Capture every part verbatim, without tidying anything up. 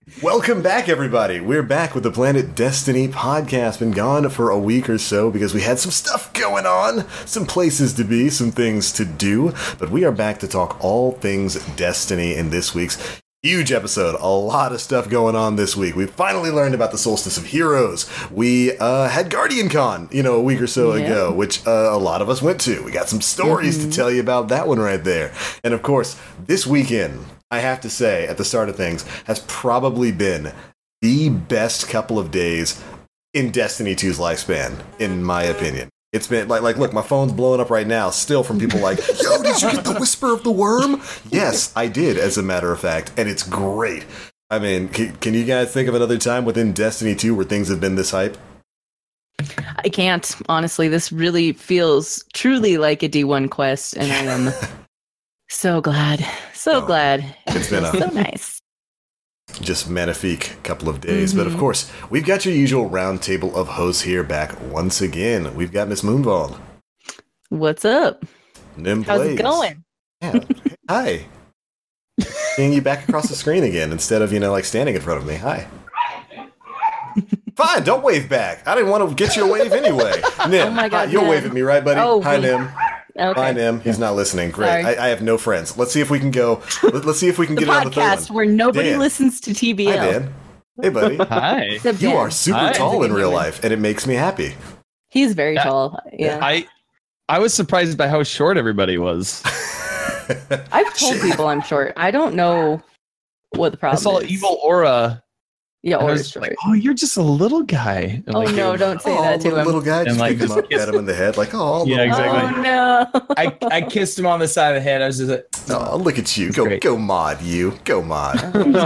Welcome back, everybody. We're back with the Planet Destiny podcast. Been gone for a week or so because we had some stuff going on, some places to be, some things to do. But we are back to talk all things Destiny in this week's huge episode. A lot of stuff going on this week. We finally learned about the Solstice of Heroes. We uh, had Guardian Con, you know, a week or so yeah. ago, which uh, a lot of us went to. We got some stories mm-hmm. to tell you about that one right there. And of course, this weekend, I have to say, at the start of things, has probably been the best couple of days in Destiny two's lifespan, in my opinion. It's been, like, like, look, my phone's blowing up right now, still from people like, yo, did you get the Whisper of the Worm? Yes, I did, as a matter of fact, and it's great. I mean, can, can you guys think of another time within Destiny two where things have been this hype? I can't, honestly. This really feels truly like a D one quest, and I am so glad. So oh, glad. It's been a, so nice. Just magnifique couple of days. Mm-hmm. But of course, we've got your usual round table of hosts here back once again. We've got Miss Moonval. What's up? Nim How's Plays. it going? Yeah. Hi. Seeing you back across the screen again instead of, you know, like standing in front of me. Hi. Fine, don't wave back. I didn't want to get you a wave anyway. Nim, oh my God, hi, you'll Nim. wave at me, right, buddy? Oh, hi, we- Nim. Okay. Hi, Nim. He's not listening. Great. I, I have no friends. Let's see if we can go. Let, let's see if we can the get it on the third podcast one. where nobody Dan. listens to T B L. Hi, Dan. Hey, buddy. Hi. Except You Dan. are super Hi. tall in real life, and it makes me happy. He's very Yeah. tall. Yeah. I I was surprised by how short everybody was. I've told people I'm short. I don't know what the I problem saw is. Evil Aura. Yeah, and I or was short. like, oh, you're just a little guy. And Oh like, no, you- don't say oh, that to little, him. little guy, just And, like, pick him just up, kiss pat him in the head, like, oh, Yeah, little exactly. Oh no. I, I kissed him on the side of the head. I was just like, Oh, look at you. It's Go, great. go mod, you. Go mod. Oh my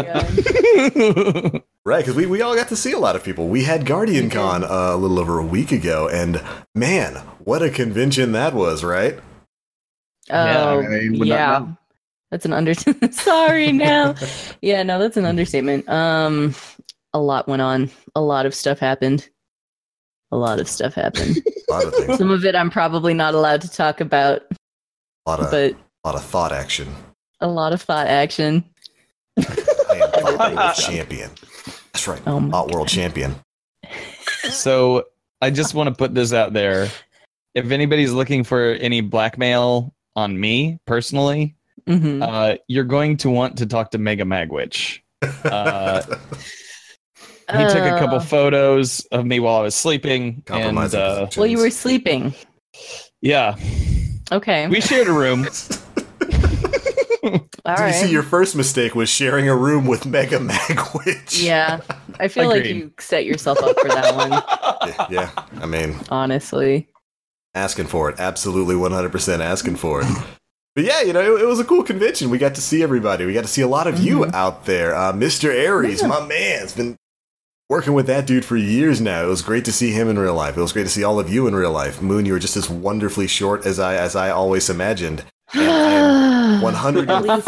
God. Right, because we, we all got to see a lot of people. We had Guardian Con uh, a little over a week ago, and man, what a convention that was, right? Yeah, Oh, I mean, would not yeah. know. That's an understatement. Sorry, now. Yeah, no, that's an understatement. Um, a lot went on. A lot of stuff happened. A lot of stuff happened. A lot of things. Some of it I'm probably not allowed to talk about, A lot of, but a lot of thought action. a lot of thought action. I am Thought World Champion. That's right. Oh my Thought World Champion. So I just want to put this out there. If anybody's looking for any blackmail on me personally, Mhm. uh, you're going to want to talk to Mega Magwitch. Uh, he took a couple Uh, photos of me while I was sleeping, and Compromising uh, positions. Well, you were sleeping. yeah, Okay. we shared a room. All Do you right. see, your first mistake was sharing a room with Mega Magwitch. Yeah. I feel like Agreed. you set yourself up for that one, Yeah, yeah. I mean, honestly. asking for it. Absolutely one hundred percent asking for it. But yeah, you know, it, it was a cool convention. We got to see everybody. We got to see a lot of you Mhm. out there. Uh, Mister Aries, Yeah. my man, has been working with that dude for years now. It was great to see him in real life. It was great to see all of you in real life. Moon, you were just as wonderfully short as I as I always imagined. And I am one hundred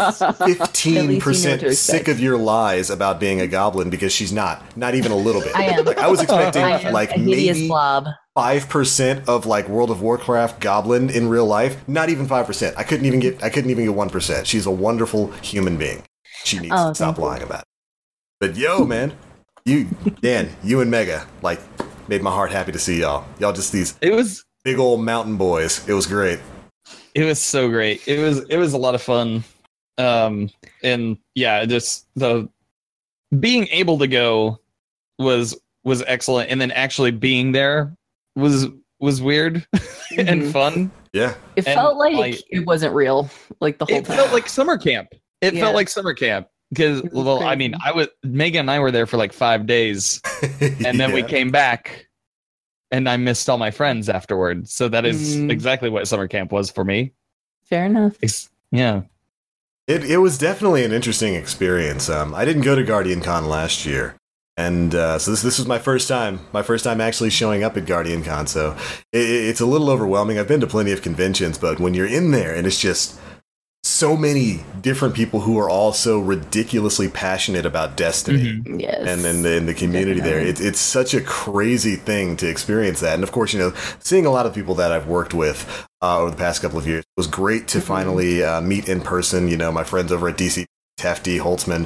fifteen percent to sick expect. of your lies about being a goblin because she's not. Not even a little bit. I am. Like, I was expecting I am like a hideous maybe blob. five percent of like World of Warcraft goblin in real life. Not even five percent. I couldn't even get I couldn't even get one percent. She's a wonderful human being. She needs Oh, to stop thank you. lying about it. But yo, man, you Dan, you and Mega, like, made my heart happy to see y'all. Y'all just these It was big old mountain boys. It was great. it was so great. It was it was a lot of fun. Um and yeah, just the being able to go was was excellent, and then actually being there was was weird and Mhm. fun. Yeah. It And, felt like like- it wasn't real, like the whole It time. felt like summer camp. It Yeah. felt like summer camp because It was well, I crazy. mean, I was Megan and I were there for like five days, and then we Yeah. came back, and I missed all my friends afterward. So that is Mm. exactly what summer camp was for me. Fair enough. It's, yeah. It it was definitely an interesting experience. Um, I didn't go to Guardian Con last year, and uh, so this this was my first time, my first time actually showing up at Guardian Con. So it, it's a little overwhelming. I've been to plenty of conventions, but when you're in there and it's just so many different people who are all so ridiculously passionate about Destiny. Mhm. Yes. And in the, in the community there, Definitely. it's it's such a crazy thing to experience that. And of course, you know, seeing a lot of people that I've worked with uh, over the past couple of years was great to Mhm. finally uh, meet in person. You know, my friends over at D C, Tefty, Holtzman,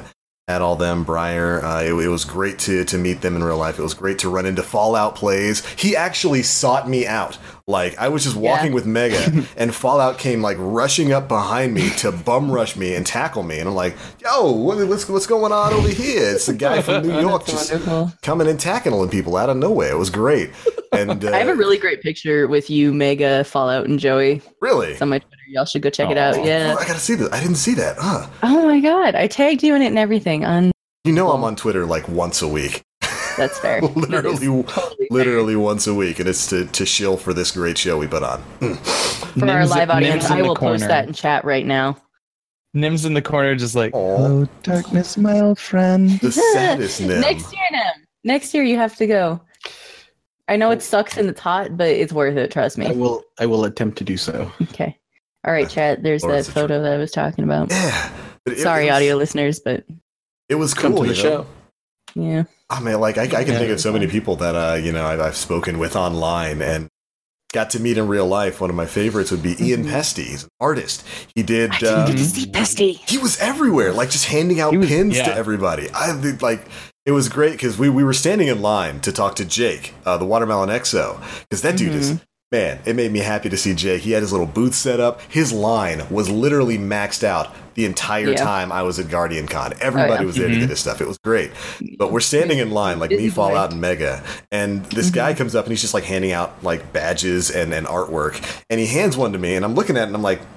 had all them, Briar. Uh, it, it was great to to meet them in real life. It was great to run into Fallout plays. He actually sought me out. Like, I was just walking Yeah. with Mega, and Fallout came, like, rushing up behind me to bum rush me and tackle me. And I'm like, yo, what, what's, what's going on over here? It's a guy from New York That's just wonderful. coming and tackling people out of nowhere. It was great. And uh, I have a really great picture with you, Mega, Fallout, and Joey. really? It's on my Twitter. Y'all should go check it Aw. out. Yeah. Oh, I gotta see this. I didn't see that. Huh. Oh my god, I tagged you in it and everything. On You know I'm on Twitter like once a week. that's fair. That is literally, totally fair. literally once a week, and it's to, to shill for this great show we put on. For our Nims- live audience, Nims in I the will post corner. that in chat right now. Nim's in the corner, just like, Aw. hello, darkness, my old friend. The saddest Nim. Next year, Nim. Next year, you have to go. I know it sucks and it's hot, but it's worth it. Trust I me. will. I will attempt to do so. Okay. All right, chat. There's Or that is it photo that I was talking about. Yeah. But it- Sorry, it was, audio listeners, but It was Come cool, to the you know? show. yeah. I mean, like, I, I can Yeah. think of so many people that, uh, you know, I've, I've spoken with online and got to meet in real life. One of my favorites would be Ian Mhm. Pesty. He's an artist. He did... I didn't Uh, get to see Pesty. he was everywhere, like just handing out He was- pins yeah. to everybody. I did, like it was great because we, we were standing in line to talk to Jake, uh, the Watermelon X O, because that dude is man. It made me happy to see Jake. He had his little booth set up. His line was literally maxed out the entire Yeah. time I was at Guardian Con. Everybody Oh, yeah. was there to Mhm. get his stuff. It was great. But we're standing in line, like Busy me, boy. Fallout, and Mega, and this Mm-hmm. guy comes up and he's just like handing out like badges and, and artwork, and he hands one to me, and I'm looking at it and I'm like,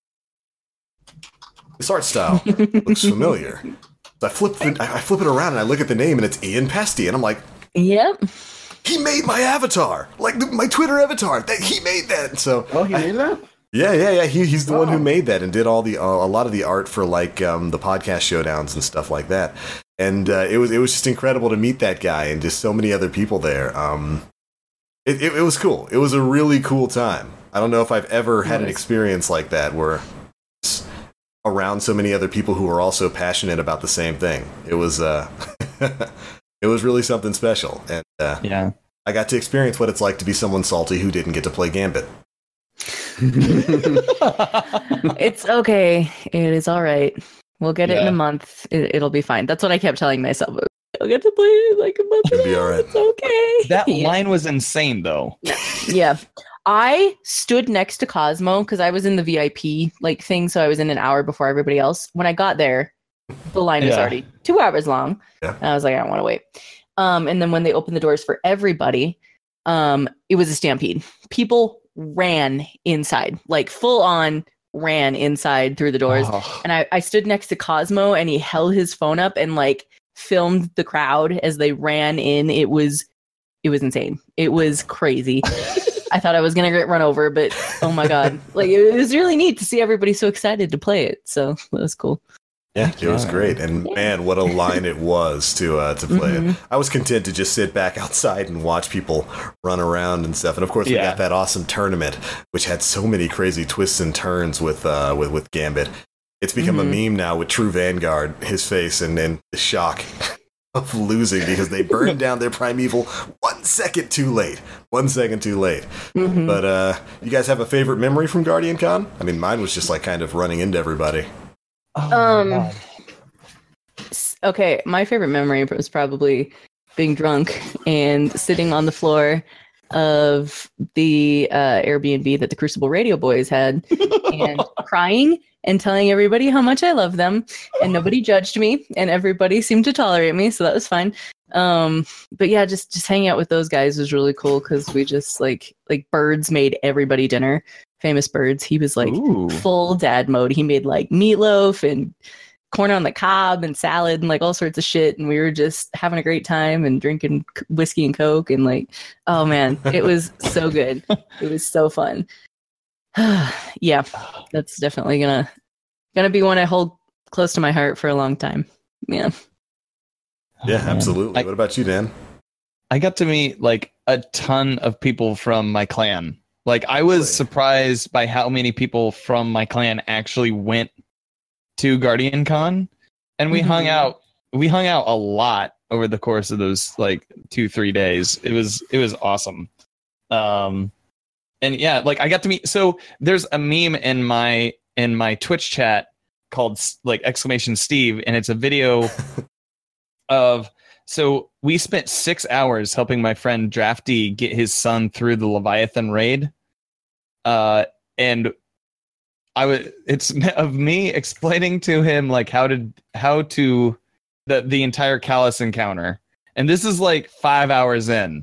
this art style looks familiar. So I flip the, I I flip it around and I look at the name and it's Ian Pesty, and I'm like, Yep. he made my avatar, like the, my Twitter avatar. That he made that. So Oh, he I- made that. yeah, yeah, yeah. He, he's the one who Oh. made that and did all the uh, a lot of the art for like um, the podcast showdowns and stuff like that. And uh, it was it was just incredible to meet that guy and just so many other people there. Um, it, it it was cool. It was a really cool time. I don't know if I've ever had an Nice. experience like that where s- around so many other people who are also passionate about the same thing. It was uh, it was really something special, and uh, Yeah. I got to experience what it's like to be someone salty who didn't get to play Gambit. It's okay. It is all right. We'll get it in Yeah. a month. It, it'll be fine. That's what I kept telling myself. I'll get to play it in like a month. It'll be all right. It's okay. That Yeah. line was insane, though. Yeah. I stood next to Cosmo because I was in the V I P like thing, so I was in an hour before everybody else. When I got there, the line was Yeah. already two hours long. Yeah. And I was like, I don't want to wait. Um, and then when they opened the doors for everybody, um, it was a stampede. People ran inside, like full on ran inside through the doors. Oh. And I, I stood next to Cosmo and he held his phone up and like filmed the crowd as they ran in. It was it was insane. It was crazy. I thought I was gonna get run over, but oh my god. Like it was really neat to see everybody so excited to play it. So that was cool. Yeah, it was Yeah. great, and Yeah. man, what a line it was to uh, to play it. Mhm. I was content to just sit back outside and watch people run around and stuff. And of course, we Yeah. got that awesome tournament, which had so many crazy twists and turns with uh, with with Gambit. It's become Mhm. a meme now with True Vanguard, his face, and then the shock of losing because they burned down their Primeval one second too late. One second too late. Mhm. But uh, you guys have a favorite memory from Guardian Con? I mean, mine was just like kind of running into everybody. Oh my Um, God. S- Okay, my favorite memory was probably being drunk and sitting on the floor of the uh, Airbnb that the Crucible Radio Boys had and crying and telling everybody how much I love them, and nobody judged me and everybody seemed to tolerate me, so that was fine. Um, but yeah, just just hanging out with those guys was really cool because we just like like Birds made everybody dinner. Famous Birds, he was like Ooh. full dad mode. He made like meatloaf and corn on the cob and salad and like all sorts of shit, and we were just having a great time and drinking c- whiskey and coke and like, oh man, it was so good. It was so fun. Yeah, that's definitely gonna gonna be one I hold close to my heart for a long time. Yeah. Yeah, Oh, man. absolutely. I- What about you, Dan? I got to meet like a ton of people from my clan. Like I was Really? surprised by how many people from my clan actually went to Guardian Con, and we hung Mhm. out. We hung out a lot over the course of those like two three days. It was it was awesome. Um, and yeah, like I got to meet. So there's a meme in my in my Twitch chat called like exclamation Steve, and it's a video of. So we spent six hours helping my friend Drafty get his son through the Leviathan raid, uh, and I would. It's of me explaining to him like how to how to the the entire Callus encounter, and this is like five hours in,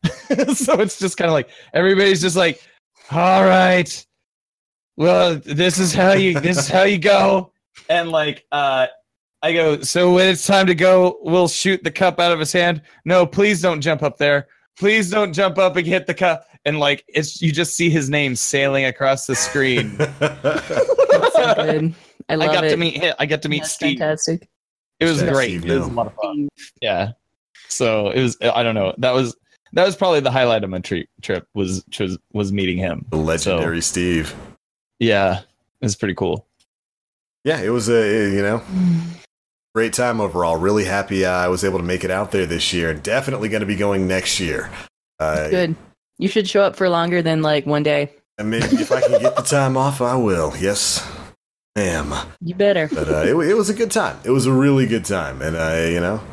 so it's just kind of like everybody's just like, all right, well, this is how you this is how you go, and like uh. I go, so when it's time to go, we'll shoot the cup out of his hand. No, please don't jump up there. Please don't jump up and hit the cup. And like, it's you just see his name sailing across the screen. That's so good. I love I got it. to meet him. I got to meet That's Steve. fantastic. It was Steve, great. It was a no. lot of fun. Yeah. So it was. I don't know. That was that was probably the highlight of my tri- trip. Was was was meeting him. The legendary So, Steve. yeah, it was pretty cool. Yeah, it was a you know great time overall. Really happy uh, I was able to make it out there this year. Definitely going to be going next year. Uh, Good. You should show up for longer than like one day. I mean, if I can get the time off, I will. Yes, ma'am. You better. But uh, it, it was a good time. It was a really good time, and uh, you know,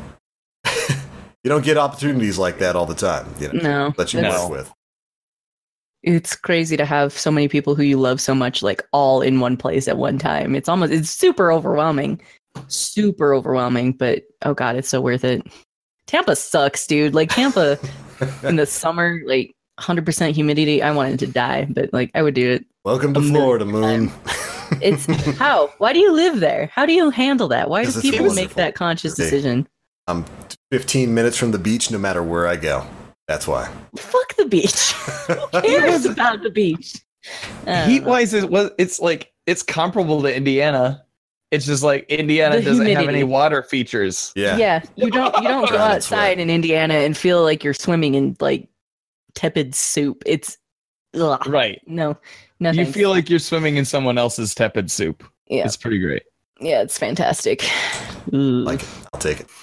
you don't get opportunities like that all the time. You know, No. that you that's- work with. It's crazy to have so many people who you love so much, like all in one place at one time. It's almost, it's super overwhelming. Super overwhelming, but oh god, it's so worth it. Tampa sucks, dude. Like Tampa in the summer, like one hundred percent humidity. I wanted to die, but like I would do it. Welcome to A million Florida, Moon. It's how? Why do you live there? How do you handle that? Why do 'Cause it's people make wonderful. that conscious Okay. decision? I'm fifteen minutes from the beach, no matter where I go. That's why. Fuck the beach. Who cares about the beach? Uh, Heat wise, it was. It's like it's comparable to Indiana. It's just like Indiana The doesn't have humidity. any water features. Yeah. yeah, you don't you don't go Trying to sweat. outside in Indiana and feel like you're swimming in like tepid soup. It's ugh. Right. No, nothing. You feel like you're swimming in someone else's tepid soup. yeah, It's pretty great. yeah, it's fantastic. Like it. I'll take it.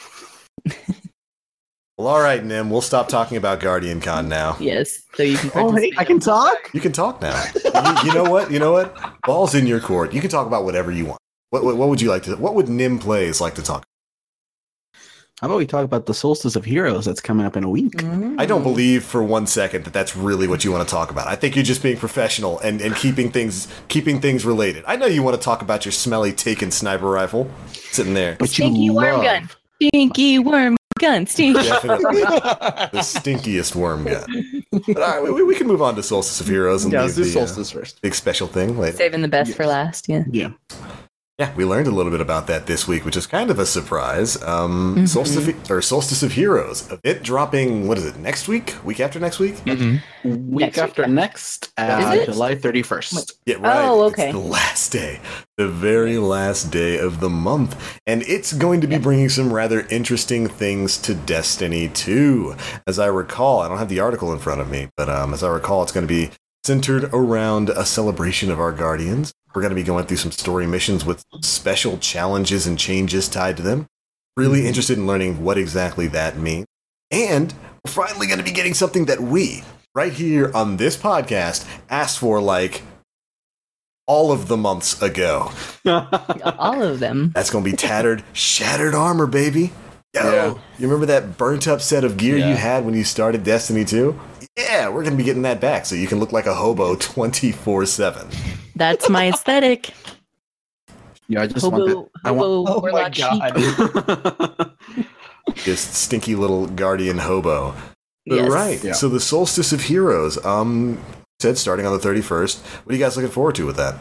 Well, all right, Nim. We'll stop talking about Guardian Con now. Yes, so you can. Oh, hey, participate. I can talk? You can talk now. you, you know what? You know what? Ball's in your court. You can talk about whatever you want. What, what, what would you like to? What would Nim Plays like to talk? How about we talk about the Solstice of Heroes that's coming up in a week? Mm. I don't believe for one second that that's really what you want to talk about. I think you're just being professional and, and keeping things keeping things related. I know you want to talk about your smelly Taken sniper rifle sitting there. But you Stinky worm love- gun. Stinky worm gun. Stinky. Definitely the stinkiest worm gun. But all right, we, we can move on to Solstice of Heroes and Yeah, leave let's do the uh, Solstice first. big special thing later. Saving the best for Yes. last. Yeah. Yeah. Yeah, we learned a little bit about that this week, which is kind of a surprise. Um, Mhm. Solstice or Solstice of Heroes, it dropping. What is it? Next week? Week after next week? Week Next after week. next, uh, Is it? July thirty-first. Yeah, right. Oh, It's okay. the last day, the very last day of the month, and it's going to be bringing some rather interesting things to Destiny two. As I recall, I don't have the article in front of me, but um, as I recall, it's going to be centered around a celebration of our Guardians. We're going to be going through some story missions with special challenges and changes tied to them. Really interested in learning what exactly that means. And we're finally going to be getting something that we, right here on this podcast, asked for like all of the months ago. All of them. That's going to be tattered, shattered armor, baby. Yo, Yeah. you remember that burnt up set of gear Yeah. you had when you started Destiny two? Yeah, we're going to be getting that back so you can look like a hobo twenty-four seven. That's my aesthetic. Yeah, I just Hobo, want I want- hobo, Oh my warlock chic. god. that. Just stinky little guardian hobo. But Yes. right. Yeah. So the Solstice of Heroes, um, said starting on the thirty-first. What are you guys looking forward to with that?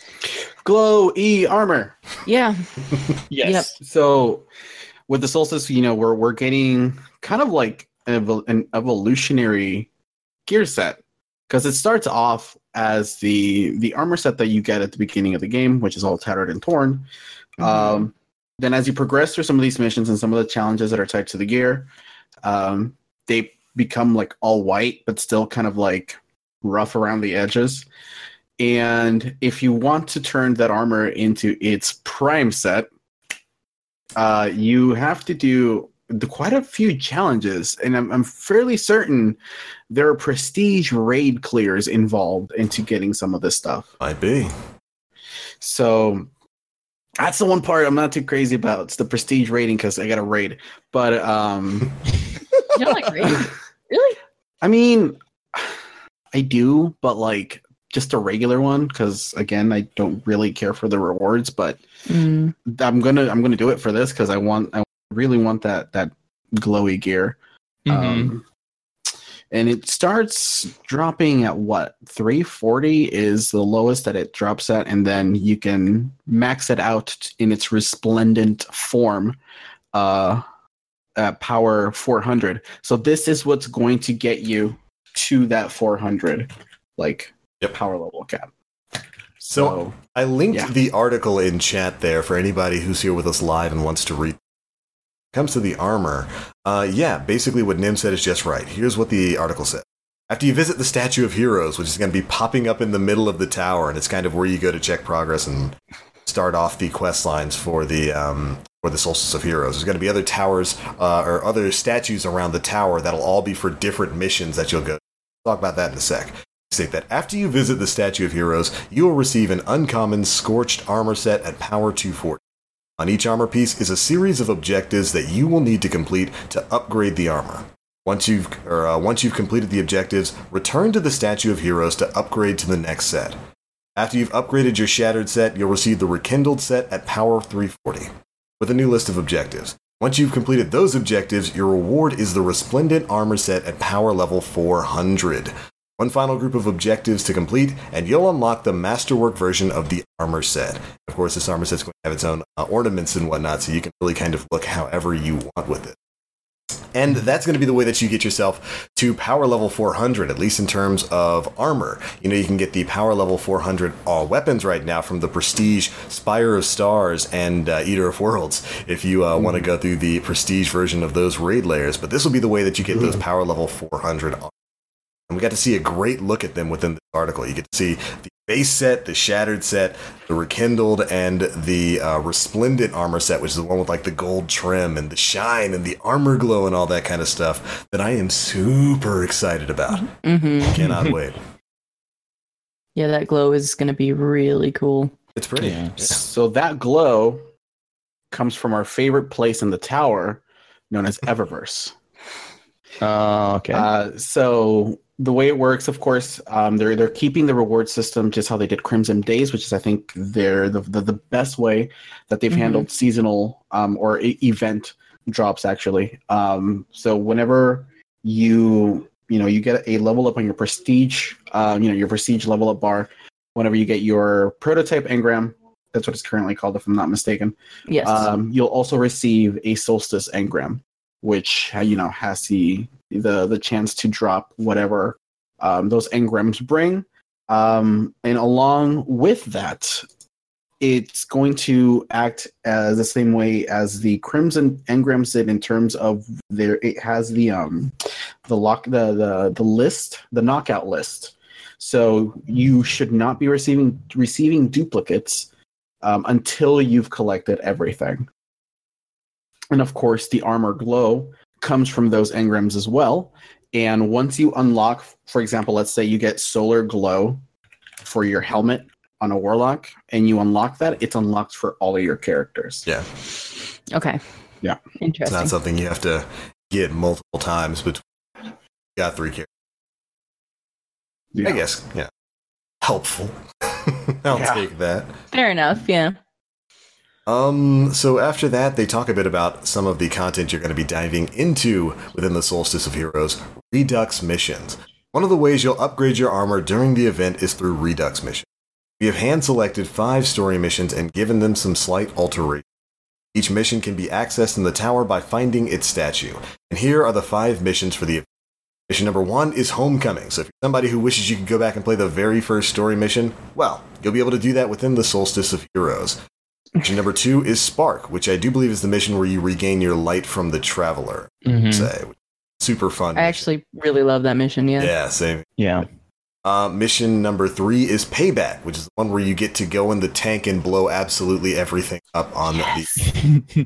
Glow E armor. Yeah. Yes. So with the Solstice, you know, we're we're getting kind of like an, evol- an evolutionary gear set because it starts off as the the armor set that you get at the beginning of the game, which is all tattered and torn. Um, then as you progress through some of these missions and some of the challenges that are tied to the gear, um, they become like all white, but still kind of like rough around the edges. And if you want to turn that armor into its prime set, uh, you have to do the, quite a few challenges. And I'm, I'm fairly certain there are prestige raid clears involved into getting some of this stuff. Might be. So That's the one part I'm not too crazy about. It's the prestige rating because I got a raid. But um, You don't like raiding? Really? I mean, I do, but like just a regular one because again, I don't really care for the rewards. But Mm. I'm gonna I'm gonna do it for this because I want I really want that that glowy gear. Mm-hmm. Um, and it starts dropping at what three forty is the lowest that it drops at, and then you can max it out in its resplendent form uh at power four hundred. So this is what's going to get you to that four hundred like Yep. power level cap. So, So, I linked yeah. the article in chat there for anybody who's here with us live and wants to read. Comes to the armor, uh, yeah, basically what Nim said is just right. Here's what the article said. After you visit the Statue of Heroes, which is going to be popping up in the middle of the tower, and it's kind of where you go to check progress and start off the quest lines for the um, for the Solstice of Heroes. There's going to be other towers uh, or other statues around the tower that'll all be for different missions that you'll go. We'll talk about that in a sec. State that after you visit the Statue of Heroes, you will receive an uncommon Scorched armor set at power two forty. On each armor piece is a series of objectives that you will need to complete to upgrade the armor. Once you've or uh, once you've completed the objectives, return to the Statue of Heroes to upgrade to the next set. After you've upgraded your Shattered set, you'll receive the Rekindled set at power three forty, with a new list of objectives. Once you've completed those objectives, your reward is the Resplendent armor set at power level four hundred. One final group of objectives to complete, and you'll unlock the Masterwork version of the armor set. Of course, this armor set's going to have its own uh, ornaments and whatnot, so you can really kind of look however you want with it. And that's going to be the way that you get yourself to power level four hundred, at least in terms of armor. You know, you can get the power level four hundred all weapons right now from the Prestige Spire of Stars and uh, Eater of Worlds, if you uh, mm. want to go through the Prestige version of those raid layers. But this will be the way that you get mm. those power level four hundred armor. And we got to see a great look at them within this article. You get to see the base set, the Shattered set, the Rekindled, and the uh, Resplendent armor set, which is the one with like the gold trim and the shine and the armor glow and all that kind of stuff that I am super excited about. Mm-hmm. Cannot wait. Yeah, that glow is going to be really cool. It's pretty. Yeah. Yeah. so that glow comes from our favorite place in the tower, known as Eververse. Oh, okay. Uh, so the way it works, of course, um, they're they're keeping the reward system just how they did Crimson Days, which is I think they're the the, the best way that they've Mhm. handled seasonal um, or e- event drops actually. Um, so whenever you you know you get a level up on your prestige, uh, you know your prestige level up bar, whenever you get your prototype engram, that's what it's currently called if I'm not mistaken. Yes. Um, you'll also receive a Solstice engram, which uh, you know has the the the chance to drop whatever um, those engrams bring, um, and along with that, it's going to act as the same way as the Crimson engrams did in terms of there. It has the um the lock the the the list the knockout list, so you should not be receiving receiving duplicates um, until you've collected everything. And of course, the armor glow comes from those engrams as well. And once you unlock, for example, let's say you get solar glow for your helmet on a warlock, and you unlock that, it's unlocked for all of your characters. Yeah. okay. Yeah. It's Interesting. not something you have to get multiple times between. You got three characters. Yeah. I guess, yeah. Helpful. I'll Yeah. take that. Fair enough. Yeah. Um, so after that, they talk a bit about some of the content you're going to be diving into within the Solstice of Heroes, Redux missions. One of the ways you'll upgrade your armor during the event is through Redux missions. We have hand-selected five story missions and given them some slight alterations. Each mission can be accessed in the tower by finding its statue. And here are the five missions for the event. Mission number one is Homecoming. So if you're somebody who wishes you could go back and play the very first story mission, well, you'll be able to do that within the Solstice of Heroes. Mission number two is Spark, which I do believe is the mission where you regain your light from the Traveler. Mhm. Say, super fun. I mission. actually really love that mission. Yeah. yeah, same. Yeah. Uh, mission number three is Payback, which is the one where you get to go in the tank and blow absolutely everything up on Yes. the.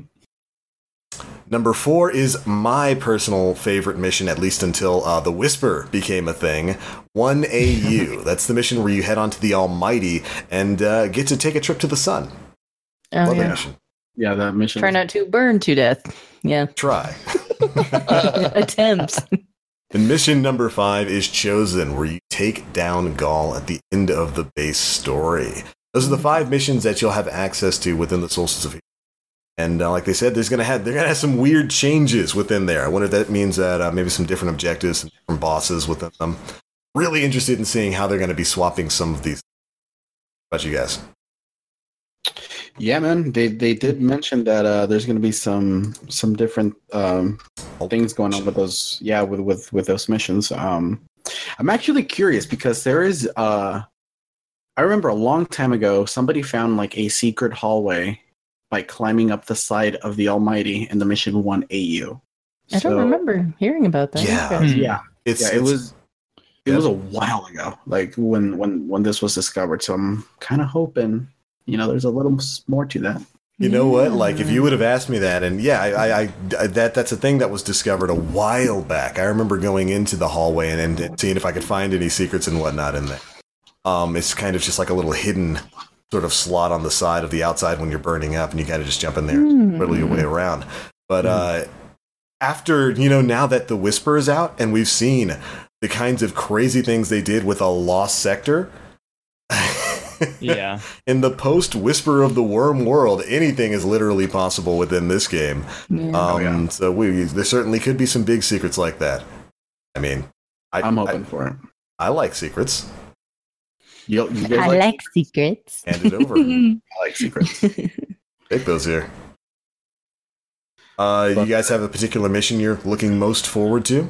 Number four is my personal favorite mission, at least until uh, the Whisper became a thing. one A U. That's the mission where you head on to the Almighty and uh, get to take a trip to the sun. Oh, Love that yeah. mission. Yeah, that mission. Try was- not to burn to death. Yeah. Try. Attempts. And mission number five is Chosen, where you take down Gaul at the end of the base story. Those are the five missions that you'll have access to within the Solstice of Heroes. And uh, like they said, there's gonna have they're gonna have some weird changes within there. I wonder if that means that uh, maybe some different objectives, some different bosses within them. Really interested in seeing how they're gonna be swapping some of these. How about you guys? Yeah, man. They they did mention that uh, there's going to be some some different um, things going on with those. Yeah, with with with those missions. Um, I'm actually curious because there is. Uh, I remember a long time ago, somebody found like a secret hallway by climbing up the side of the Almighty in the mission one A U. I don't remember hearing about that. Yeah. Okay. Yeah, It's, yeah. It it's- was. It yeah. was a while ago, like when when when this was discovered. So I'm kind of hoping, you know, there's a little s- more to that. You know what? Like, if Yeah. you would have asked me that, and yeah, I, I, I, that that's a thing that was discovered a while back. I remember going into the hallway and, and seeing if I could find any secrets and whatnot in there. Um, it's kind of just like a little hidden sort of slot on the side of the outside when you're burning up, and you kind of just jump in there, and whittle your way around. But uh, after you know, now that the Whisper is out, and we've seen the kinds of crazy things they did with a lost sector. Yeah. In the post Whisper of the Worm world, anything is literally possible within this game. Yeah. Um, Oh, yeah. So we there certainly could be some big secrets like that. I mean, I, I'm hoping for it. I, I like secrets. You, you guys I like, like secrets. Hand it over. I like secrets. Take those here. Uh, you guys have a particular mission you're looking most forward to?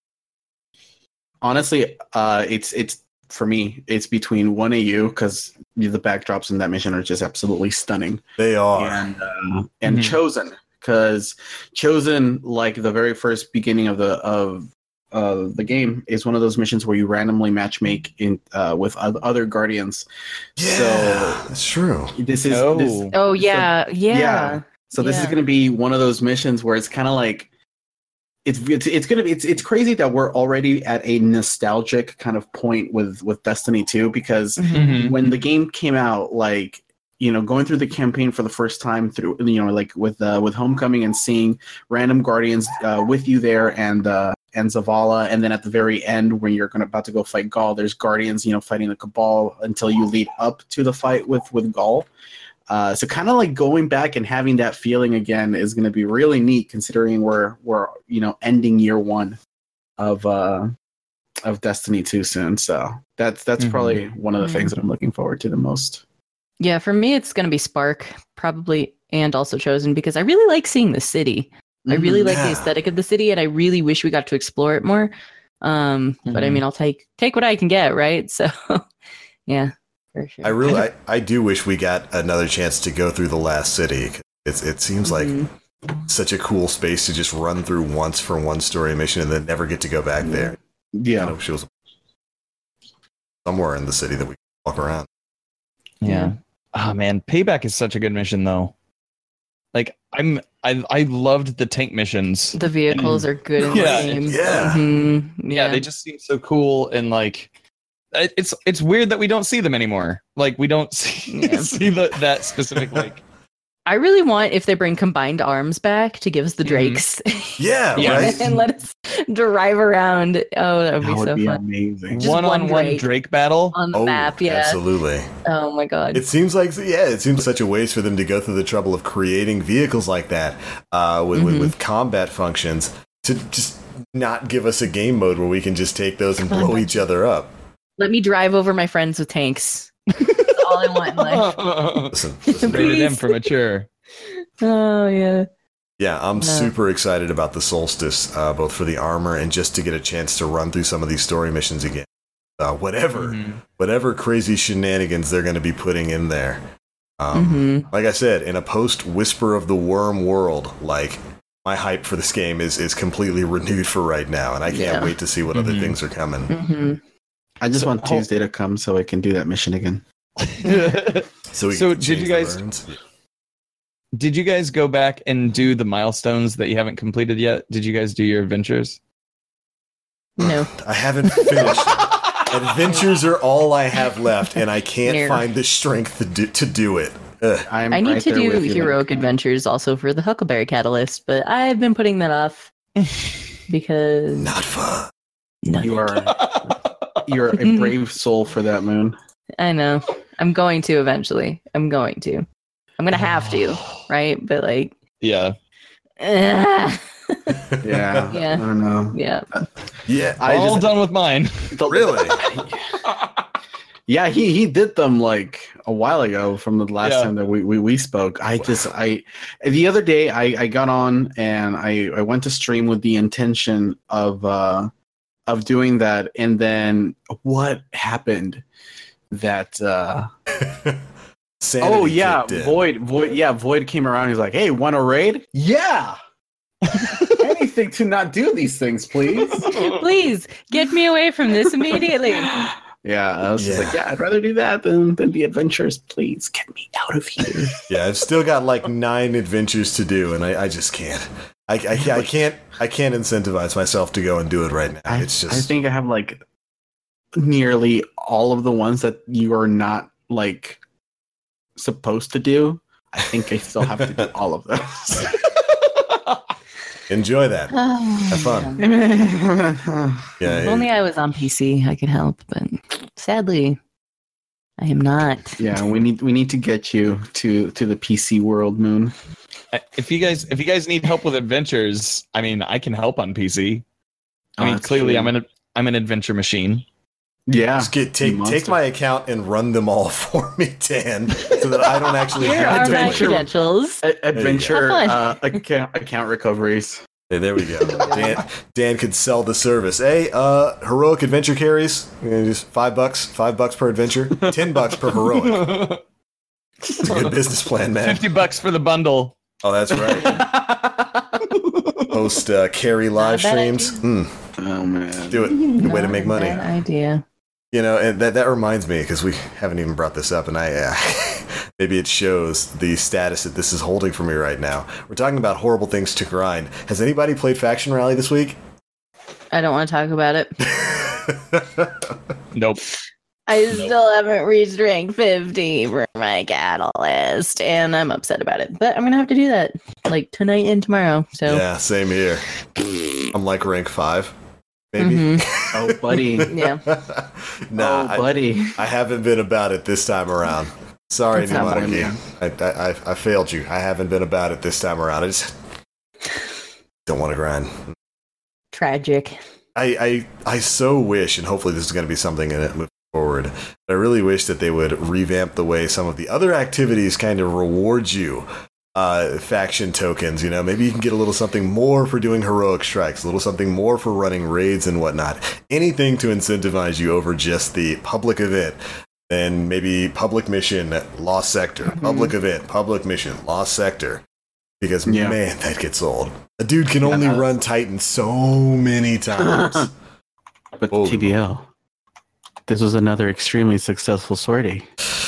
Honestly, uh, it's it's for me. It's between one A U because the backdrops in that mission are just absolutely stunning, They are. and uh, and Mhm. Chosen because Chosen, like the very first beginning of the of uh, the game, is one of those missions where you randomly matchmake in uh, with oth- other guardians. Yeah, So that's true. this is Oh. this, Oh yeah, yeah. yeah. So this is Yeah. going to be one of those missions where it's kind of like it's it's it's gonna be it's it's crazy that we're already at a nostalgic kind of point with with Destiny two because Mhm. when the game came out, like you know, going through the campaign for the first time through you know like with uh, with Homecoming and seeing random guardians uh, with you there and uh, and Zavala, and then at the very end when you're gonna about to go fight Gaul, there's guardians you know fighting the Cabal until you lead up to the fight with with Gaul. Uh, so kind of like going back and having that feeling again is going to be really neat, considering we're we're you know ending year one of uh, of Destiny two soon. So that's that's Mhm. probably one of the things that I'm looking forward to the most. Yeah, for me, it's going to be Spark, probably, and also Chosen because I really like seeing the city. I really Mhm. like the Yeah. aesthetic of the city, and I really wish we got to explore it more. Um, But I Mhm. mean, I'll take take what I can get, right? So, yeah, for sure. I really, I, I do wish we got another chance to go through the last city. It's, it seems like Mhm. such a cool space to just run through once for one story mission and then never get to go back there. I Yeah, wish it was somewhere in the city that we could walk around. Yeah. Oh man, Payback is such a good mission though. Like I'm I I loved the tank missions. The vehicles are good in Yeah, the game. yeah. Mhm. Yeah, they just seem so cool and like it- it's it's weird that we don't see them anymore. Like we don't see, Yeah. see the, that specific like I really want if they bring combined arms back to give us the Mhm. Drakes. Yeah, Yeah. right? and let us drive around. Oh, that would that be would so be fun. amazing. Just one one-on-one Drake. Drake battle. On the Oh, map, yeah. absolutely. Oh my god. It seems like, yeah, it seems such a waste for them to go through the trouble of creating vehicles like that uh, with, with, Mhm. with combat functions to just not give us a game mode where we can just take those and Come on, blow man. each other up. Let me drive over my friends with tanks. That's all I want in life. Listen, listen Rated M Please. for mature. Oh yeah. yeah, I'm No. super excited about the Solstice, uh, both for the armor and just to get a chance to run through some of these story missions again. Uh, whatever, Mhm. whatever crazy shenanigans they're going to be putting in there. Um, Mhm. Like I said, in a post Whisper of the Worm world, like my hype for this game is is completely renewed for right now, and I can't Yeah. wait to see what other Mhm. things are coming. Mhm. I just So- want Tuesday to come so I can do that mission again. So, we So can did change you the guys- burns. Did you guys go back and do the milestones that you haven't completed yet? Did you guys do your adventures? No. I haven't finished. Adventures are all I have left, and I can't Near. find the strength to do, to do it. Ugh. I'm I need right to there do with you, heroic Link. adventures also for the Huckleberry Catalyst, but I've been putting that off because Not fun. nothing. You are you're a brave soul for that, Moon. I know. I'm going to eventually. I'm going to. I'm gonna have to, right? But like, Yeah. ugh. Yeah. Yeah. I don't know. yeah. Yeah. I All just- done with mine. The- Really? Yeah, he he did them like a while ago from the last Yeah. time that we, we we spoke. I just I the other day I I got on and I I went to stream with the intention of uh of doing that, and then what happened that uh Sanity oh yeah, kicked in. Void Void yeah, Void came around. He's like, "Hey, want to raid?" Yeah. Anything to not do these things, please. Please get me away from this immediately. Yeah, I was just Yeah. like, yeah, I'd rather do that than than the adventures. Please get me out of here. Yeah, I've still got like nine adventures to do, and I, I just can't. I, I, can't- I can't. I can't incentivize myself to go and do it right now. I, It's just. I think I have like nearly all of the ones that you are not like supposed to do. I think I still have to do all of those. Enjoy that. Have fun. Yeah. If only I was on P C, I could help, but sadly, I am not. Yeah, we need we need to get you to to the P C world, Moon. Uh, If you guys if you guys need help with adventures, I mean, I can help on P C. I Oh, mean, that's clearly true. I'm an I'm an adventure machine. Yeah, Just get take you take monster. my account and run them all for me, Dan, so that I don't actually Here have are to. my adventure- wait. credentials. A- adventure Have fun. uh, account account recoveries. Hey, there we go. Dan, Dan could sell the service. Hey, uh, heroic adventure carries. You know, just five bucks, five bucks per adventure, ten bucks per heroic. It's a good business plan, man. Fifty bucks for the bundle. Oh, that's right. Post uh, carry live Not a bad streams. Hmm. Oh man, Do it. Good way to Not make a money. bad idea. You know, and that that reminds me because we haven't even brought this up, and I uh, maybe it shows the status that this is holding for me right now. We're talking about horrible things to grind. Has anybody played Faction Rally this week? I don't want to talk about it. Nope. I Nope. still haven't reached rank fifty for my catalyst, and I'm upset about it. But I'm gonna have to do that like tonight and tomorrow. So Yeah, same here. I'm like rank five, maybe. Mhm. oh buddy, yeah. nah, oh buddy. I, I haven't been about it this time around. Sorry, That's New not Monarchy. bad. I, I, I, I failed you. I haven't been about it this time around. I just don't want to grind. Tragic. I, I, I so wish, and hopefully this is going to be something in it moving forward, but I really wish that they would revamp the way some of the other activities kind of reward you. Uh, faction tokens, you know, maybe you can get a little something more for doing heroic strikes, a little something more for running raids and whatnot. Anything to incentivize you over just the public event. Then maybe public mission, lost sector, Mhm. public event, public mission, lost sector. Because Yeah. man, that gets old. A dude can only Yeah. run Titan so many times. But Oh. T B L, this was another extremely successful sortie.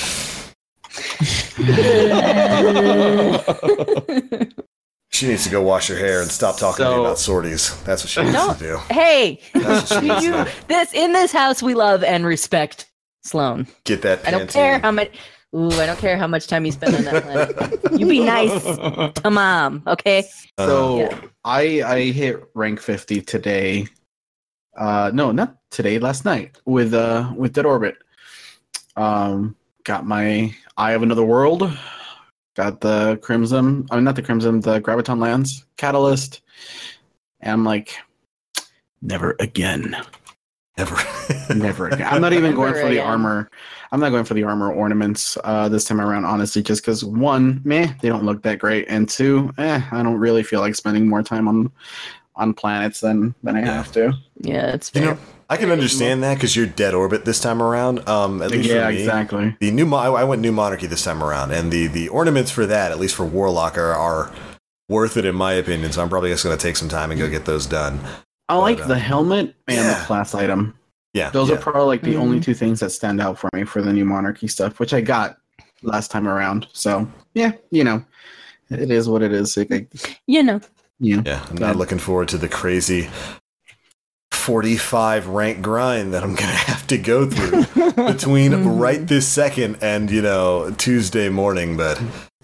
She needs to go wash her hair and stop talking to me So- about sorties. That's what she needs Don't- to do. Hey, That's what she needs you, to do. this in this house we love and respect Sloan. Get that I don't Pantene. care how much. Ooh, I don't care how much time you spend on that planet. You be nice to mom, okay? Uh, So Yeah. I I hit rank fifty today. Uh no, not today, last night with uh with Dead Orbit. Um got my Eye of Another World. Got the Crimson, I mean not the Crimson, the Graviton Lands Catalyst. And I'm like, never again. never. Never again. I'm not even going Never for the again. armor. I'm not going for the armor ornaments uh, this time around, honestly, just because one, meh, they don't look that great, and two, eh, I don't really feel like spending more time on on planets than than I Yeah. have to. Yeah, it's You fair. know, I can understand that because you're Dead Orbit this time around. Um, at least Yeah, for me. exactly. The new, mo- I I went New Monarchy this time around, and the the ornaments for that, at least for Warlock, are, are worth it in my opinion. So I'm probably just going to take some time and go get those done. I like uh, the helmet and yeah. the class item. Yeah, Those yeah. are probably like the Mhm. only two things that stand out for me for the new Monarchy stuff, which I got last time around. So yeah, you know, it is what it is. Like, I- You know, you know. Yeah, I'm not looking forward to the crazy forty-five rank grind that I'm going to have to go through between right this second and, you know, Tuesday morning. But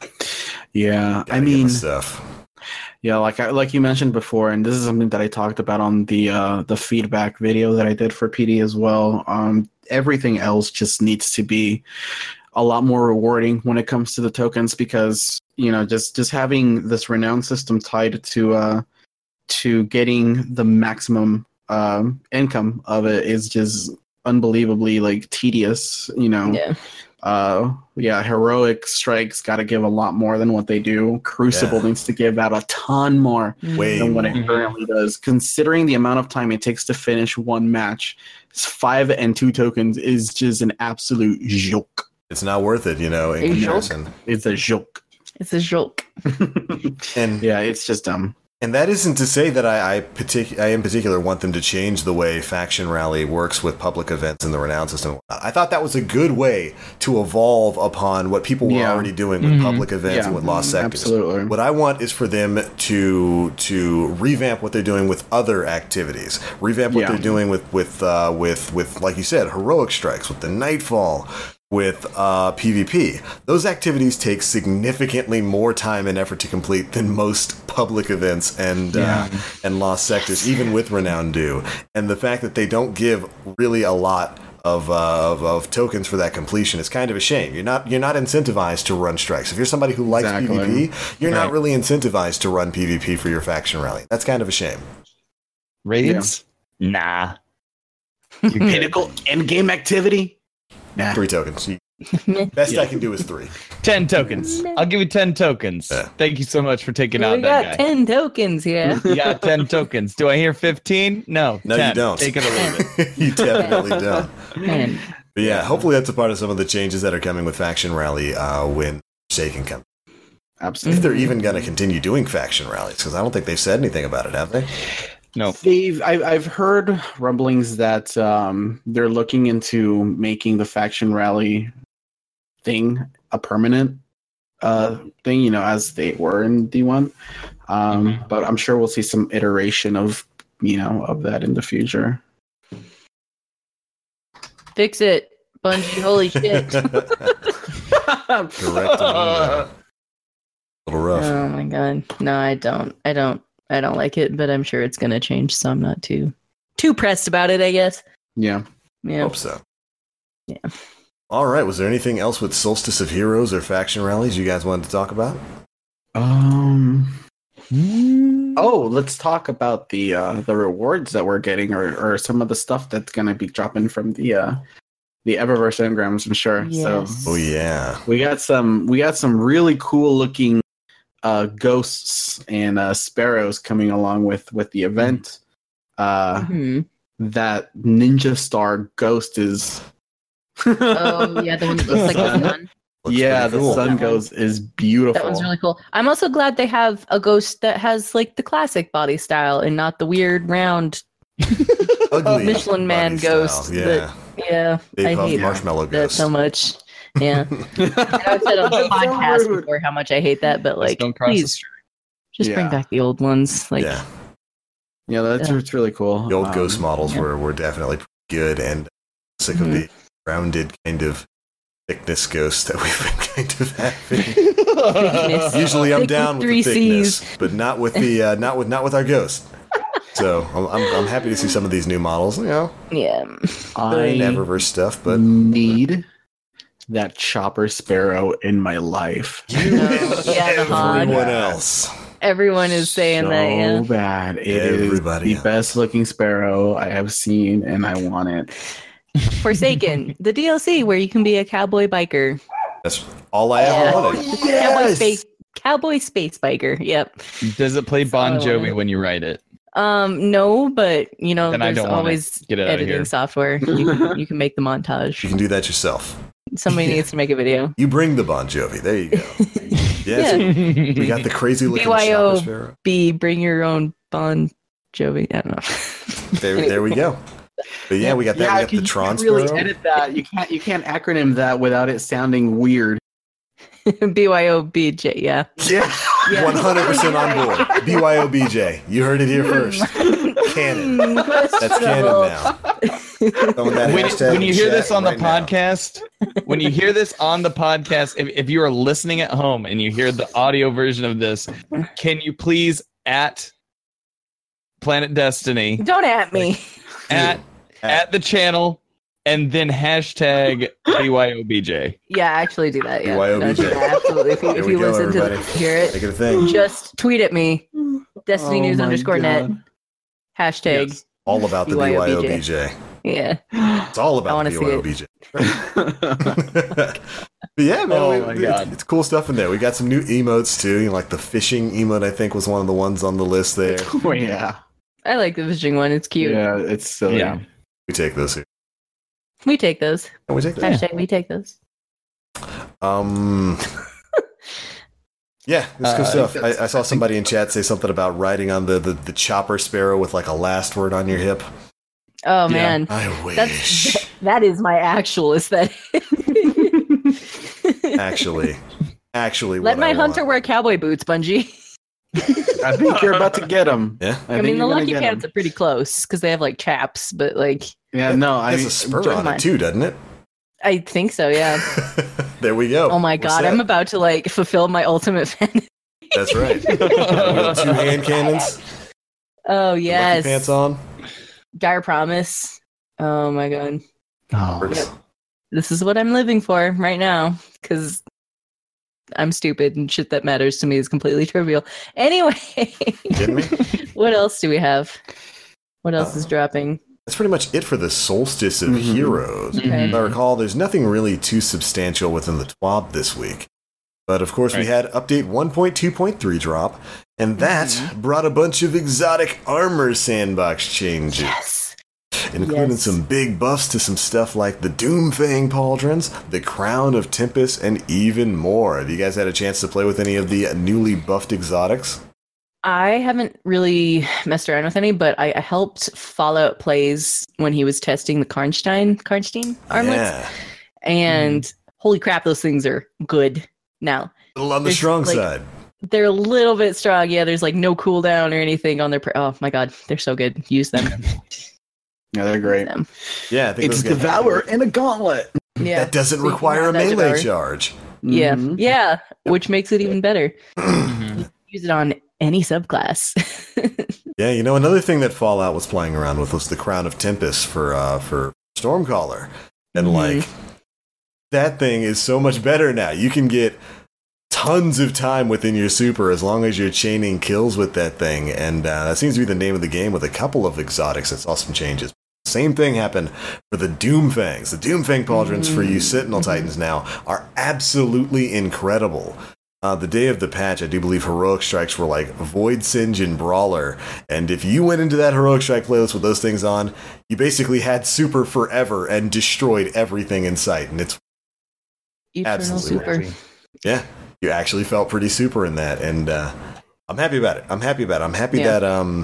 yeah, I gotta get my mean, stuff. yeah, like I, like you mentioned before, and this is something that I talked about on the uh, the feedback video that I did for P D as well. Um, everything else just needs to be a lot more rewarding when it comes to the tokens, because you know, just just having this renown system tied to uh, to getting the maximum um, income of it is just unbelievably like tedious. You know. Yeah. Uh, yeah, heroic strikes got to give a lot more than what they do. Crucible Yeah. needs to give out a ton more Way than what more. it currently does. Considering the amount of time it takes to finish one match, five and two tokens is just an absolute joke. It's not worth it, you know, in A joke? comparison. It's a joke. It's a joke. And Yeah, it's just dumb. And that isn't to say that I, I, partic- I in particular want them to change the way Faction Rally works with public events in the Renown system. I thought that was a good way to evolve upon what people were Yeah. already doing with Mhm. public events Yeah, and with Lost Sectors. absolutely. What I want is for them to to revamp what they're doing with other activities, revamp what Yeah. they're doing with with uh, with with like you said, heroic strikes, with the Nightfall, with uh, PvP. Those activities take significantly more time and effort to complete than most public events and Yeah. uh, and Lost Sectors, even with Renown do. And the fact that they don't give really a lot of, uh, of of tokens for that completion is kind of a shame. You're not you're not incentivized to run strikes. If you're somebody who likes Exactly. PvP, you're not Right. really incentivized to run PvP for your faction rally. That's kind of a shame. Raids? Nah. You're good. Pinnacle end-game activity? Nah. Three tokens. You- Best I can do is three. ten tokens. I'll give you ten tokens. Yeah. Thank you so much for taking out we that got guy. ten tokens, yeah. You got ten tokens. Do I hear fifteen? No. No, ten. you don't. Take it or leave it. You definitely don't. And But yeah, hopefully that's a part of some of the changes that are coming with Faction Rally uh, when Forsaken comes. Absolutely. If they're even going to continue doing Faction Rallies, because I don't think they've said anything about it, have they? No. They've, I, I've heard rumblings that um, they're looking into making the faction rally thing a permanent uh, thing, you know, as they were in D one. Um, Mhm. But I'm sure we'll see some iteration of, you know, of that in the future. fix it, Bungie. Holy shit. Correct. A little rough. Oh my god. No, I don't. I don't. I don't like it, but I'm sure it's gonna change, so I'm not too too pressed about it, I guess. Yeah. Yeah. Hope so. Yeah. All right. Was there anything else with Solstice of Heroes or Faction Rallies you guys wanted to talk about? Um. Oh, let's talk about the uh, the rewards that we're getting, or, or some of the stuff that's gonna be dropping from the uh, the Eververse engrams. I'm sure. So Yes. Oh yeah. we got some we got some really cool looking uh, ghosts and uh, sparrows coming along with with the event. Uh, Mhm. that Ninja Star ghost is. Oh yeah, the one that looks like the sun. Looks yeah, pretty the cool. sun That one. ghost is beautiful. That one's really cool. I'm also glad they have a ghost that has like the classic body style and not the weird round. Ugly Michelin Man body style, ghost Yeah. that- Yeah, Big I Puff hate Marshmallow that Ghost. so much. Yeah, and I've said on the That's so podcast rude. before how much I hate that, but like, don't cross the please street. just bring Yeah. back the old ones. Like, yeah. Yeah, that's Yeah. it's really cool. The old Um, ghost models yeah. were, were definitely good and sick of Mhm. the rounded kind of thickness ghost that we've been kind of having. Thickness. Usually I'm Thick down with with three the thickness, Cs. but not with the uh, not with not with our ghost. So I'm, I'm I'm happy to see some of these new models. You know, yeah, they're in I Eververse stuff, but need that Chopper Sparrow in my life. you No, and yeah, the hog. everyone else. everyone is saying so that. Yeah, bad. It is Everybody the else. best looking sparrow I have seen, and I want it. Forsaken, the D L C where you can be a cowboy biker, That's all I ever Yeah. wanted. cowboy space, cowboy space biker. Yep. Does it play Bon So- Jovi when you write it? Um, no, but you know, Then I there's don't want it. always Get it out of editing here. software. You can, you can make the You montage. can do that yourself. Somebody needs to make a video. You bring the Bon Jovi. There you go. Yes, Yeah. we got the crazy looking B Y O. Chopper Sparrow. B, bring your own Bon Jovi. I don't know. There, there we go. But yeah, we got that. Yeah, we got the you Tron can't really Sparrow. edit that. You can't. You can't acronym that without it sounding weird. B Y O B J. Yeah. Yeah. Yeah. one hundred percent on board. B Y O B J. You heard it here first. Canon. That's canon now. Throwing that When, hashtag when you in hear chat this on the right now. podcast, when you hear this on the podcast, if, if you are listening at home and you hear the audio version of this, can you please at Planet Destiny Don't at me. at at the channel and then hashtag B Y O B J. Yeah, actually do that. Yeah, B Y O B J. No, do that, absolutely. If you, Here if we you go, listen to everybody. the, hear it, Make it a thing. just tweet at me. Destiny Oh News my underscore net. God. Hashtag. Yes. All about the B Y O B B Y O B J. Yeah. It's all I about wanna the see B Y O it. B J. But yeah, man, Oh we- my we- God. it's cool stuff in there. We got some new emotes too. You know, like the fishing emote, I think, was one of the ones on the list there. Oh yeah. I like the fishing one. It's cute. Yeah, it's silly. Yeah. We take those here. We take those. And we take those. Hashtag we take those. Um. Yeah, it's cool Uh, stuff. that's- I, I saw somebody in chat say something about riding on the, the, the chopper sparrow with like a last word on your hip. Oh man. I wish. That's that is my actual aesthetic. actually, actually, Let what my I hunter want. wear cowboy boots, Bungie. I think you're about to get them. Yeah, I, mean, the lucky pants are pretty close because they have like chaps, but like Yeah, no, I it has mean, a spur Jo- on it too, doesn't it? I think so. Yeah. There we go. Oh my We're god, set. I'm about to like fulfill my ultimate fantasy. That's right. We got two hand cannons. Oh Lucky yes. pants on. Dire Promise. Oh my god. Oh, Works. This is what I'm living for right now because I'm stupid and shit that matters to me is completely trivial. Anyway, Kidding me? what else do we have? What else Uh, is dropping? That's pretty much it for the Solstice of Mhm. Heroes. Okay. If I recall, there's nothing really too substantial within the T W A B this week. But of course, we Right. had update one point two point three drop, and that Mm-hmm. brought a bunch of exotic armor sandbox changes, Yes. including Yes. some big buffs to some stuff like the Doomfang Pauldrons, the Crown of Tempest, and even more. Have you guys had a chance to play with any of the newly buffed exotics? I haven't really messed around with any, but I I helped Fallout Plays when he was testing the Karnstein Karnstein armlets, Yeah, and holy crap, those things are good now. a little on the There's, strong like, side. They're a little bit strong. Yeah, there's like no cooldown or anything on their. Pr- oh my god, they're so good. Use them. Yeah, they're great. Use them. Yeah, I think It's those guys- Devour in a gauntlet. Yeah, That doesn't So you can require a have that melee Devour. charge. Yeah, Mhm. yeah, which makes it even better. Mhm. Use it on any subclass. Yeah, you know, another thing that Fallout was playing around with was the Crown of Tempest for uh, for Stormcaller, and Mhm. like that thing is so much better now. You can get tons of time within your super as long as you're chaining kills with that thing, and uh, that seems to be the name of the game with a couple of exotics that saw some changes. Same thing happened for the Doomfangs. The Doomfang Pauldrons for you Sentinel Titans now are absolutely incredible. Uh, the day of the patch, I do believe heroic strikes were like Void Singe and Brawler, and if you went into that heroic strike playlist with those things on, you basically had super forever and destroyed everything in sight. And it's Eternal Absolutely. super. yeah, you actually felt pretty super in that, and uh, I'm happy about it. I'm happy about it. I'm happy Yeah. that um,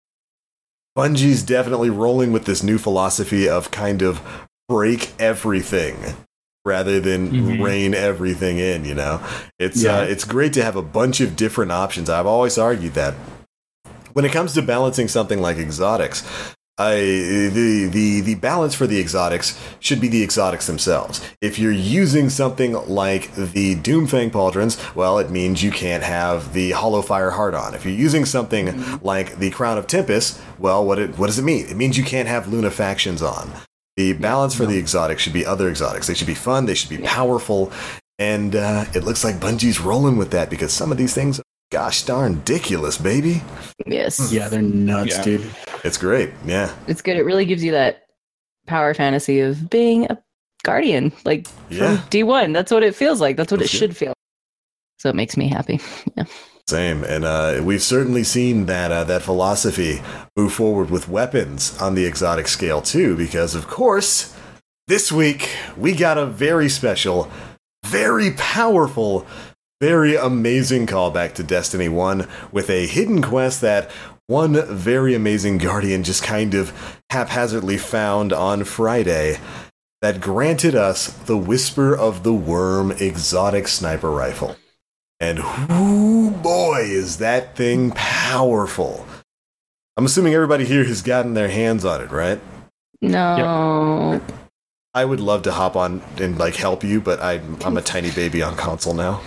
Bungie's definitely rolling with this new philosophy of kind of break everything rather than Mhm. rein everything in. You know, it's Yeah. uh, it's great to have a bunch of different options. I've always argued that when it comes to balancing something like exotics, I, the, the, the balance for the exotics should be the exotics themselves. If you're using something like the Doomfang Pauldrons, well, it means you can't have the Hollow Fire Heart on. If you're using something like the Crown of Tempest, well, what it, what does it mean? It means you can't have Luna Factions on. The balance for the exotics should be other exotics. They should be fun, they should be powerful, and uh, it looks like Bungie's rolling with that because some of these things are gosh darn ridiculous, baby. Yes. Yeah, they're nuts, Yeah. dude. It's great, yeah. It's good. It really gives you that power fantasy of being a guardian, like Yeah. from D one. That's what it feels like. That's what That's it good. should feel. So it makes me happy. Yeah. Same, and uh, we've certainly seen that uh, that philosophy move forward with weapons on the exotic scale too, because of course, this week we got a very special, very powerful, very amazing callback to Destiny one with a hidden quest that one very amazing guardian just kind of haphazardly found on Friday that granted us the Whisper of the Worm exotic sniper rifle. And whoo boy, is that thing powerful. I'm assuming everybody here has gotten their hands on it, right? No. I would love to hop on and like help you, but I'm I'm a tiny baby on console now.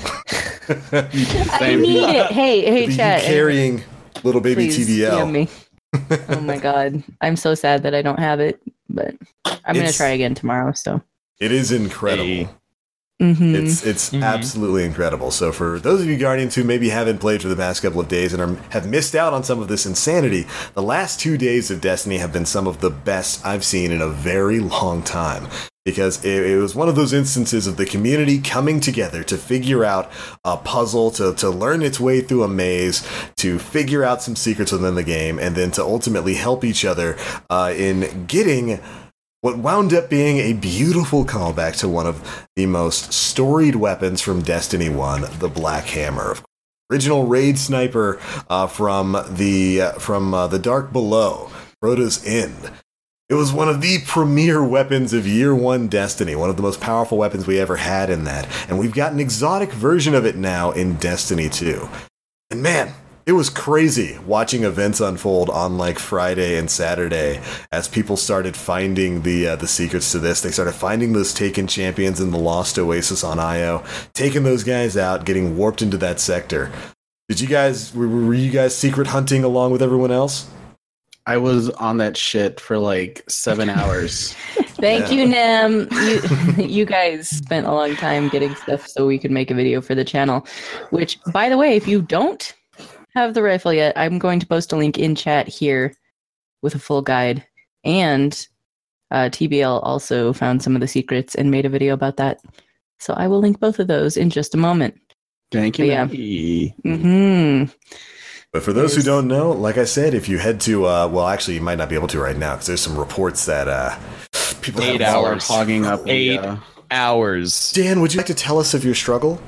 I need it. Hey, hey, you chat. carrying little baby Please T B L. D M me. Oh my god, I'm so sad that I don't have it, but I'm gonna It's- try again tomorrow. So. It is incredible. Hey. Mhm. It's it's Mhm. absolutely incredible. So for those of you Guardians who maybe haven't played for the past couple of days and are, have missed out on some of this insanity, the last two days of Destiny have been some of the best I've seen in a very long time. Because it, it was one of those instances of the community coming together to figure out a puzzle, to, to learn its way through a maze, to figure out some secrets within the game, and then to ultimately help each other uh, in getting what wound up being a beautiful callback to one of the most storied weapons from Destiny one, the Black Hammer. Original raid sniper uh, from the uh, from uh, the Dark Below, Rhoda's End. It was one of the premier weapons of Year one Destiny, one of the most powerful weapons we ever had in that. And we've got an exotic version of it now in Destiny two. And man, it was crazy watching events unfold on like Friday and Saturday as people started finding the uh, the secrets to this. They started finding those taken champions in the Lost Oasis on Io, taking those guys out, getting warped into that sector. Did you guys, were, were you guys secret hunting along with everyone else? I was on that shit for like seven hours. Thank Yeah. you, Nem. You, you guys spent a long time getting stuff so we could make a video for the channel. Which, by the way, if you don't have the rifle yet, I'm going to post a link in chat here with a full guide. And uh, T B L also found some of the secrets and made a video about that. So I will link both of those in just a moment. Thank you. Yeah. Hey. Hmm. But for those who Yes. don't know, like I said, if you head to, uh, well, actually, you might not be able to right now because there's some reports that uh, people Eight have. hours. Hogging up the, Eight. uh, Hours. Dan, would you like to tell us of your struggle?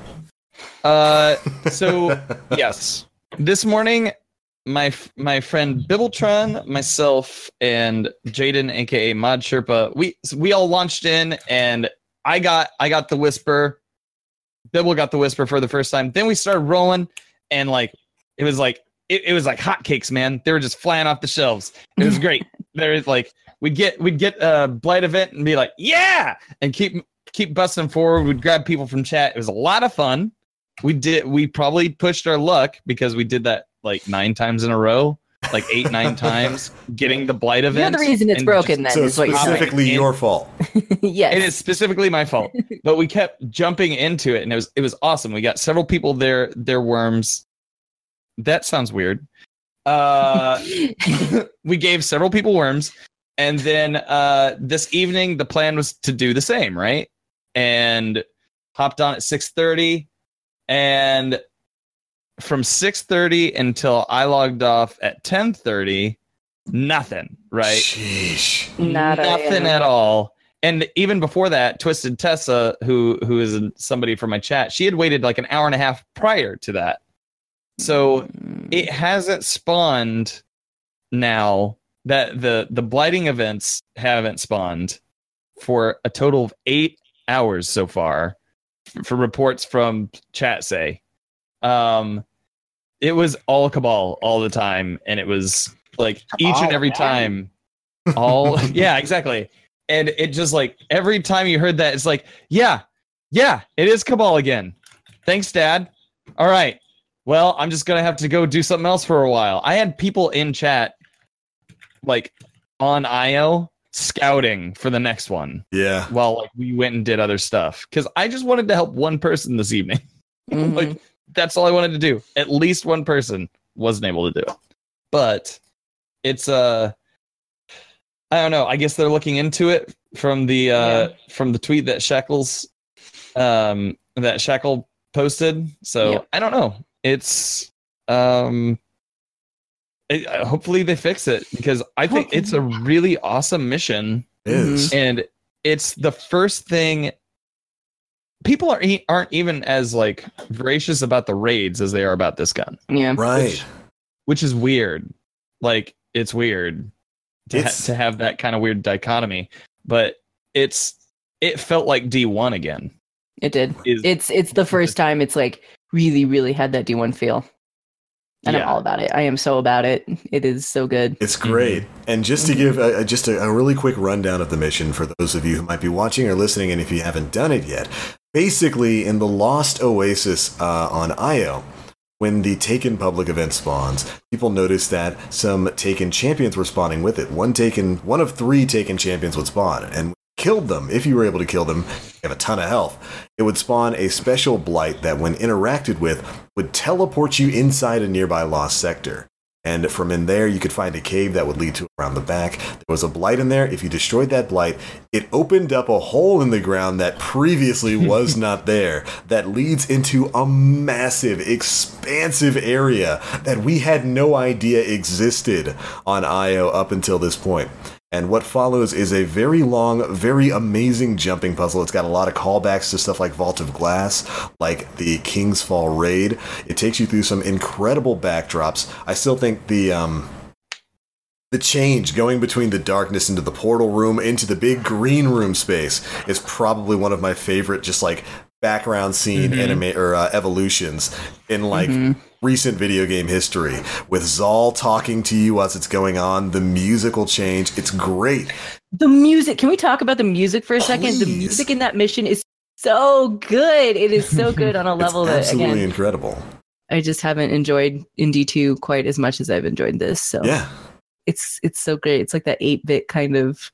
Uh, so yes, this morning, my f- my friend Bibbletron, myself, and Jaden, aka Mod Sherpa, we we all launched in, and I got I got the whisper. Bibble got the whisper for the first time. Then we started rolling, and like it was like it, it was like hotcakes, man. They were just flying off the shelves. It was great. There is like we'd get we'd get a Blight event and be like, yeah, and keep keep busting forward. We'd grab people from chat. It was a lot of fun. We did. We probably pushed our luck because we did that like nine times in a row, like eight, nine times, getting the Blight You're event. the reason it's and broken, then, So is what you're saying. specifically saying. your fault. Yes. It is specifically my fault, but we kept jumping into it, and it was it was awesome. We got several people their their worms. That sounds weird. Uh, we gave several people worms, and then uh, this evening the plan was to do the same, right? And hopped on at six thirty, and from six thirty until I logged off at ten thirty, nothing, right? Sheesh. Not a- Nothing at all. And even before that, Twisted Tessa, who who is somebody from my chat, she had waited like an hour and a half prior to that. So it hasn't spawned now that the the blighting events haven't spawned for a total of eight hours so far, for reports from chat say. Um, it was all Cabal all the time, and it was like each and every time. All yeah, exactly. And it just like every time you heard that, it's like, yeah, yeah, it is Cabal again. Thanks, Dad. All right. Well, I'm just gonna have to go do something else for a while. I had people in chat, like on Io, scouting for the next one Yeah. while like we went and did other stuff because I just wanted to help one person this evening. Mhm. Like that's all I wanted to do. At least one person wasn't able to do it, but it's uh, I don't know. I guess they're looking into it from the uh Yeah. from the tweet that Shackles, um, that Shackle posted. So Yep. I don't know. It's um, it, uh, hopefully they fix it because I think it's a really awesome mission. It is. And it's the first thing people are aren't even as like voracious about the raids as they are about this gun, Yeah. Right. which is weird. Like it's weird to ha- It's- to have that kind of weird dichotomy, but it's it felt like D one again. It did. Is It's it's the first time it's like really, really had that D one feel. And Yeah. I'm all about it. I am so about it. It is so good. It's great. And just to give a, a- just a, a really quick rundown of the mission for those of you who might be watching or listening, and if you haven't done it yet, basically in the Lost Oasis uh, on Io, when the Taken public event spawns, people notice that some Taken champions were spawning with it. One Taken, one of three Taken champions would spawn, and killed them. If you were able to kill them, you have a ton of health. It would spawn a special blight that, when interacted with, would teleport you inside a nearby lost sector. And from in there, you could find a cave that would lead to around the back. There was a blight in there. If you destroyed that blight, it opened up a hole in the ground that previously was not there, that leads into a massive, expansive area that we had no idea existed on Io up until this point. And what follows is a very long, very amazing jumping puzzle. It's got a lot of callbacks to stuff like Vault of Glass, like the King's Fall raid. It takes you through some incredible backdrops. I still think the um, the change going between the darkness into the portal room into the big green room space is probably one of my favorite, just like background scene Mhm. anime or uh, evolutions in like Mhm. recent video game history, with Zal talking to you as it's going on, the musical change. It's great. The music. Can we talk about the music for a second? The Please. music in that mission is so good. It is so good on a level It's that, absolutely again, incredible. I just haven't enjoyed in D two quite as much as I've enjoyed this. So Yeah. it's it's so great. It's like that eight-bit kind of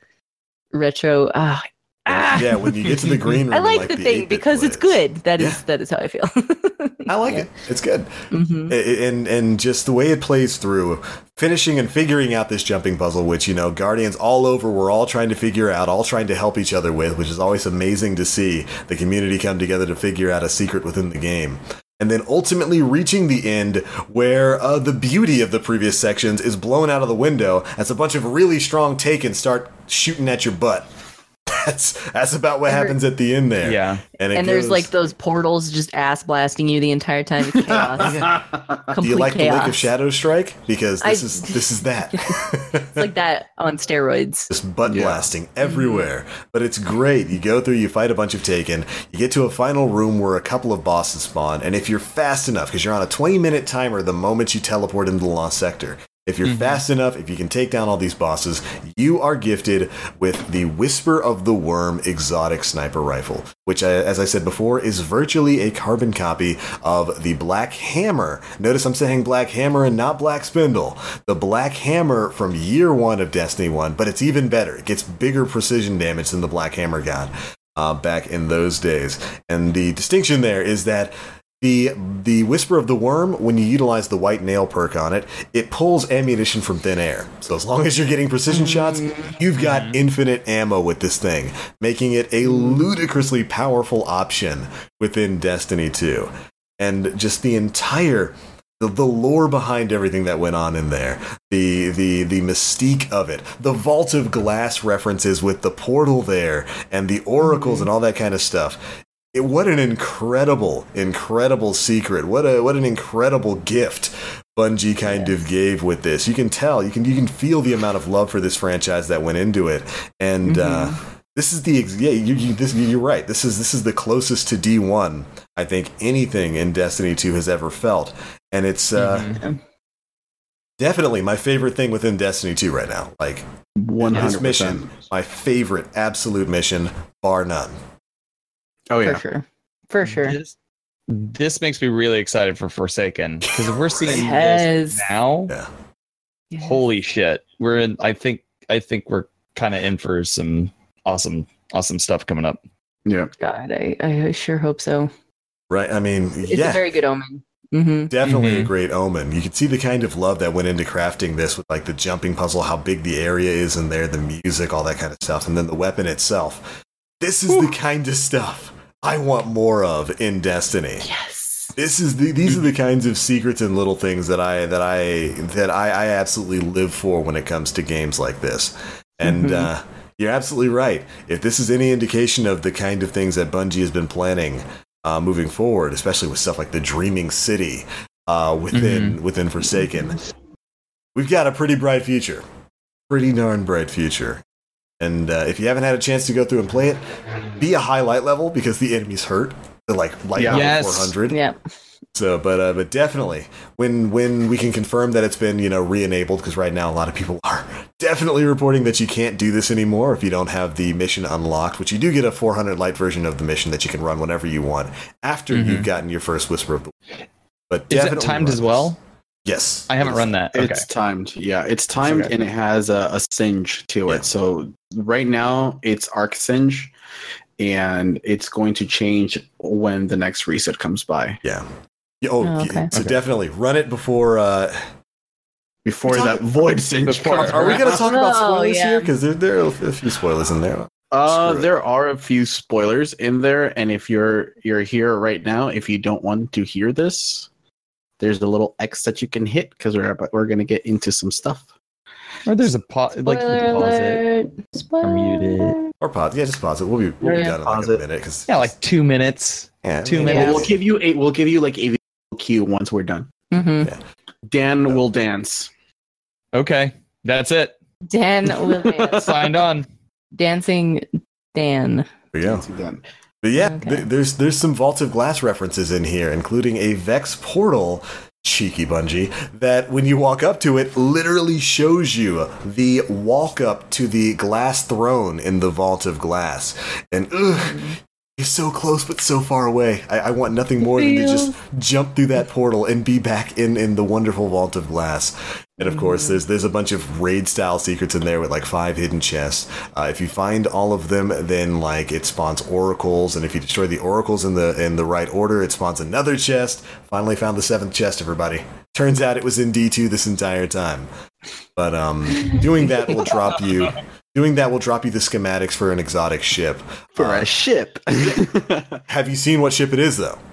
retro. Ah, ah. Yeah, when you get to the green room, I and, like, the thing eight-bit because it's plays. good. That is Yeah. that is how I feel. I like it. It's good. hmm I- I- And and just the way it plays through, finishing and figuring out this jumping puzzle, which, you know, Guardians all over were all trying to figure out, all trying to help each other with, which is always amazing to see the community come together to figure out a secret within the game. And then ultimately reaching the end where uh, the beauty of the previous sections is blown out of the window as a bunch of really strong Takens start shooting at your butt. That's that's about what And happens at the end there. Yeah. And, it And there's goes- like those portals just ass blasting you the entire time. It's chaos. Complete Do you like chaos. the Lake of Shadow Strike? Because this I- is this is that. It's like that on steroids. Just butt Yeah. blasting everywhere. But it's great. You go through, you fight a bunch of Taken, you get to a final room where a couple of bosses spawn, and if you're fast enough, because you're on a twenty minute timer the moment you teleport into the Lost Sector, if you're Mhm. fast enough, if you can take down all these bosses, you are gifted with the Whisper of the Worm exotic sniper rifle, which, I, as I said before, is virtually a carbon copy of the Black Hammer. Notice I'm saying Black Hammer and not Black Spindle. The Black Hammer from year one of Destiny one, but it's even better. It gets bigger precision damage than the Black Hammer got uh, back in those days. And the distinction there is that The the Whisper of the Worm, when you utilize the white nail perk on it, it pulls ammunition from thin air. So as long as you're getting precision shots, you've got infinite ammo with this thing, making it a ludicrously powerful option within Destiny two. And just the entire the, the lore behind everything that went on in there, the the the mystique of it, the Vault of Glass references with the portal there, and the oracles and all that kind of stuff. It, what an incredible, incredible secret! What a what an incredible gift Bungie kind of gave with this. You can tell, you can you can feel the amount of love for this franchise that went into it, and uh, this is the ex- yeah. You, you, this, you're right. This is this is the closest to D one I think anything in Destiny two has ever felt, and it's uh, Mhm. definitely my favorite thing within Destiny two right now. Like One this hundred mission, percent. my favorite, absolute mission, bar none. Oh yeah. For sure. For sure. This, this makes me really excited for Forsaken, because if we're seeing Yes. this now, Yeah. Yeah. holy shit, we're in. I think I think we're kind of in for some awesome awesome stuff coming up. Yeah. God, I, I sure hope so. Right? I mean, It's yeah. a very good omen. hmm Definitely a Mhm. great omen. You can see the kind of love that went into crafting this with like the jumping puzzle, how big the area is in there, the music, all that kind of stuff, and then the weapon itself. This is the kind of stuff I want more of in Destiny. Yes. This is the these are the kinds of secrets and little things that I that I that I, I absolutely live for when it comes to games like this. And Mhm. uh, you're absolutely right. If this is any indication of the kind of things that Bungie has been planning uh, moving forward, especially with stuff like the Dreaming City uh, within within Forsaken, we've got a pretty bright future. Pretty darn bright future. And uh, if you haven't had a chance to go through and play it, be a highlight level because the enemies hurt. They're like light Yeah. level Yes. four hundred. Yeah. So, but uh, but definitely, when when we can confirm that it's been you know re-enabled, because right now a lot of people are definitely reporting that you can't do this anymore if you don't have the mission unlocked. Which you do get a four hundred light version of the mission that you can run whenever you want after Mm-hmm. you've gotten your first Whisper of the. But Is it definitely timed run as well? this. Yes, I haven't Yes. run that. Okay. It's timed. Yeah, it's timed Okay. and it has a, a singe to Yeah. it. So right now it's arc singe, and it's going to change when the next reset comes by. Yeah. Yeah, Oh, Oh, yeah, okay. so Okay. definitely run it before. Uh, Before We're that talking- void singe Before- comes are we going to talk about Oh, spoilers yeah. here? Because there, there are a few spoilers in there. Uh, Screw it. there are a few spoilers in there, and if you're you're here right now, if you don't want to hear this, there's a little X that you can hit because we're about, we're gonna get into some stuff. Or there's a pause. Like you Spoiler can pause it. alert. Spoiler mute it. alert. Or pause. Yeah, just pause it. We'll be, we'll be Yeah, done in like pause a it. minute. Cause, Yeah, like two minutes. yeah, two yeah. minutes. We'll give you a we'll give you like a cue once we're done. Mhm. Dan will dance. Okay, that's it. Dan will dance. Signed on. Dancing Dan. There you go. Once you're done. But yeah, Okay. th- there's there's some Vault of Glass references in here, including a Vex portal, cheeky Bungie, that when you walk up to it, literally shows you the walk up to the glass throne in the Vault of Glass. And ugh, you're so close but so far away. I, I want nothing more than to just jump through that portal and be back in, in the wonderful Vault of Glass. And of course, there's there's a bunch of raid style secrets in there with like five hidden chests. Uh, if you find all of them, then like it spawns oracles, and if you destroy the oracles in the in the right order, it spawns another chest. Finally found the seventh chest, everybody. Turns out it was in D two this entire time. But um, doing that will drop you. Doing that will drop you the schematics for an exotic ship. For Uh, a ship. have you seen what ship it is though?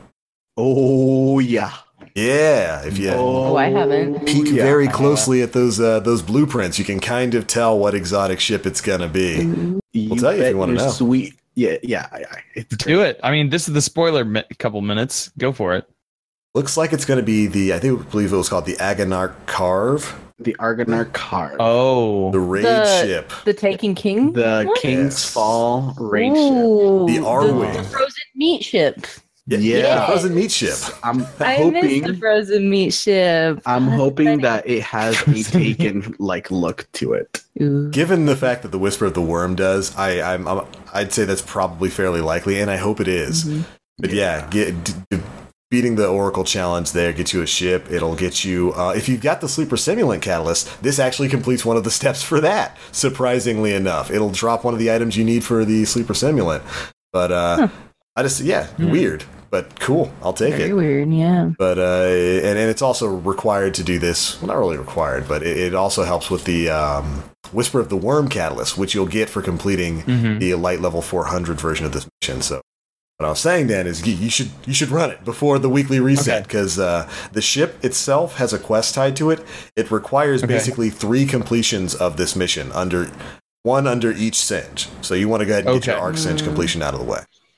Oh yeah. Yeah, if you Oh, I haven't. peek yeah. very closely at those uh, those blueprints, you can kind of tell what exotic ship it's gonna be. We'll tell you if you wanna know. Sweet. Yeah, yeah, yeah. It's Do it. I mean, this is the spoiler mi- couple minutes. Go for it. Looks like it's gonna be the I think I believe it was called the Agonarch Carve, the Argonar card. Oh, the raid The- ship. The Taking King? The What? King's Yes. Fall raid ship. Ooh, The R-Wing. The frozen meat ship. Yeah, Yeah. the frozen meat ship. I'm I missed the hoping frozen meat ship. I'm That's hoping funny. that it has a taken like look to it. Ooh. Given the fact that the Whisper of the Worm does, I I'm, I'm I'd say that's probably fairly likely, and I hope it is. Mhm. But yeah, get, d- d- beating the Oracle challenge there gets you a ship. It'll get you, uh, if you've got the Sleeper Simulant Catalyst, this actually completes one of the steps for that, surprisingly enough. It'll drop one of the items you need for the Sleeper Simulant. But, uh, Huh. I just, yeah, Hmm. weird, but cool. I'll take Very it. weird, yeah. But, uh, and, and it's also required to do this. Well, not really required, but it, it also helps with the, um, Whisper of the Worm Catalyst, which you'll get for completing Mhm. the light level four hundred version of this mission. So what I was saying, Dan, is you, you should you should run it before the weekly reset Okay. because uh, the ship itself has a quest tied to it. It requires Okay. basically three completions of this mission under one under each singe. So you want to go ahead and get your Okay. arc singe Mm. completion out of the way.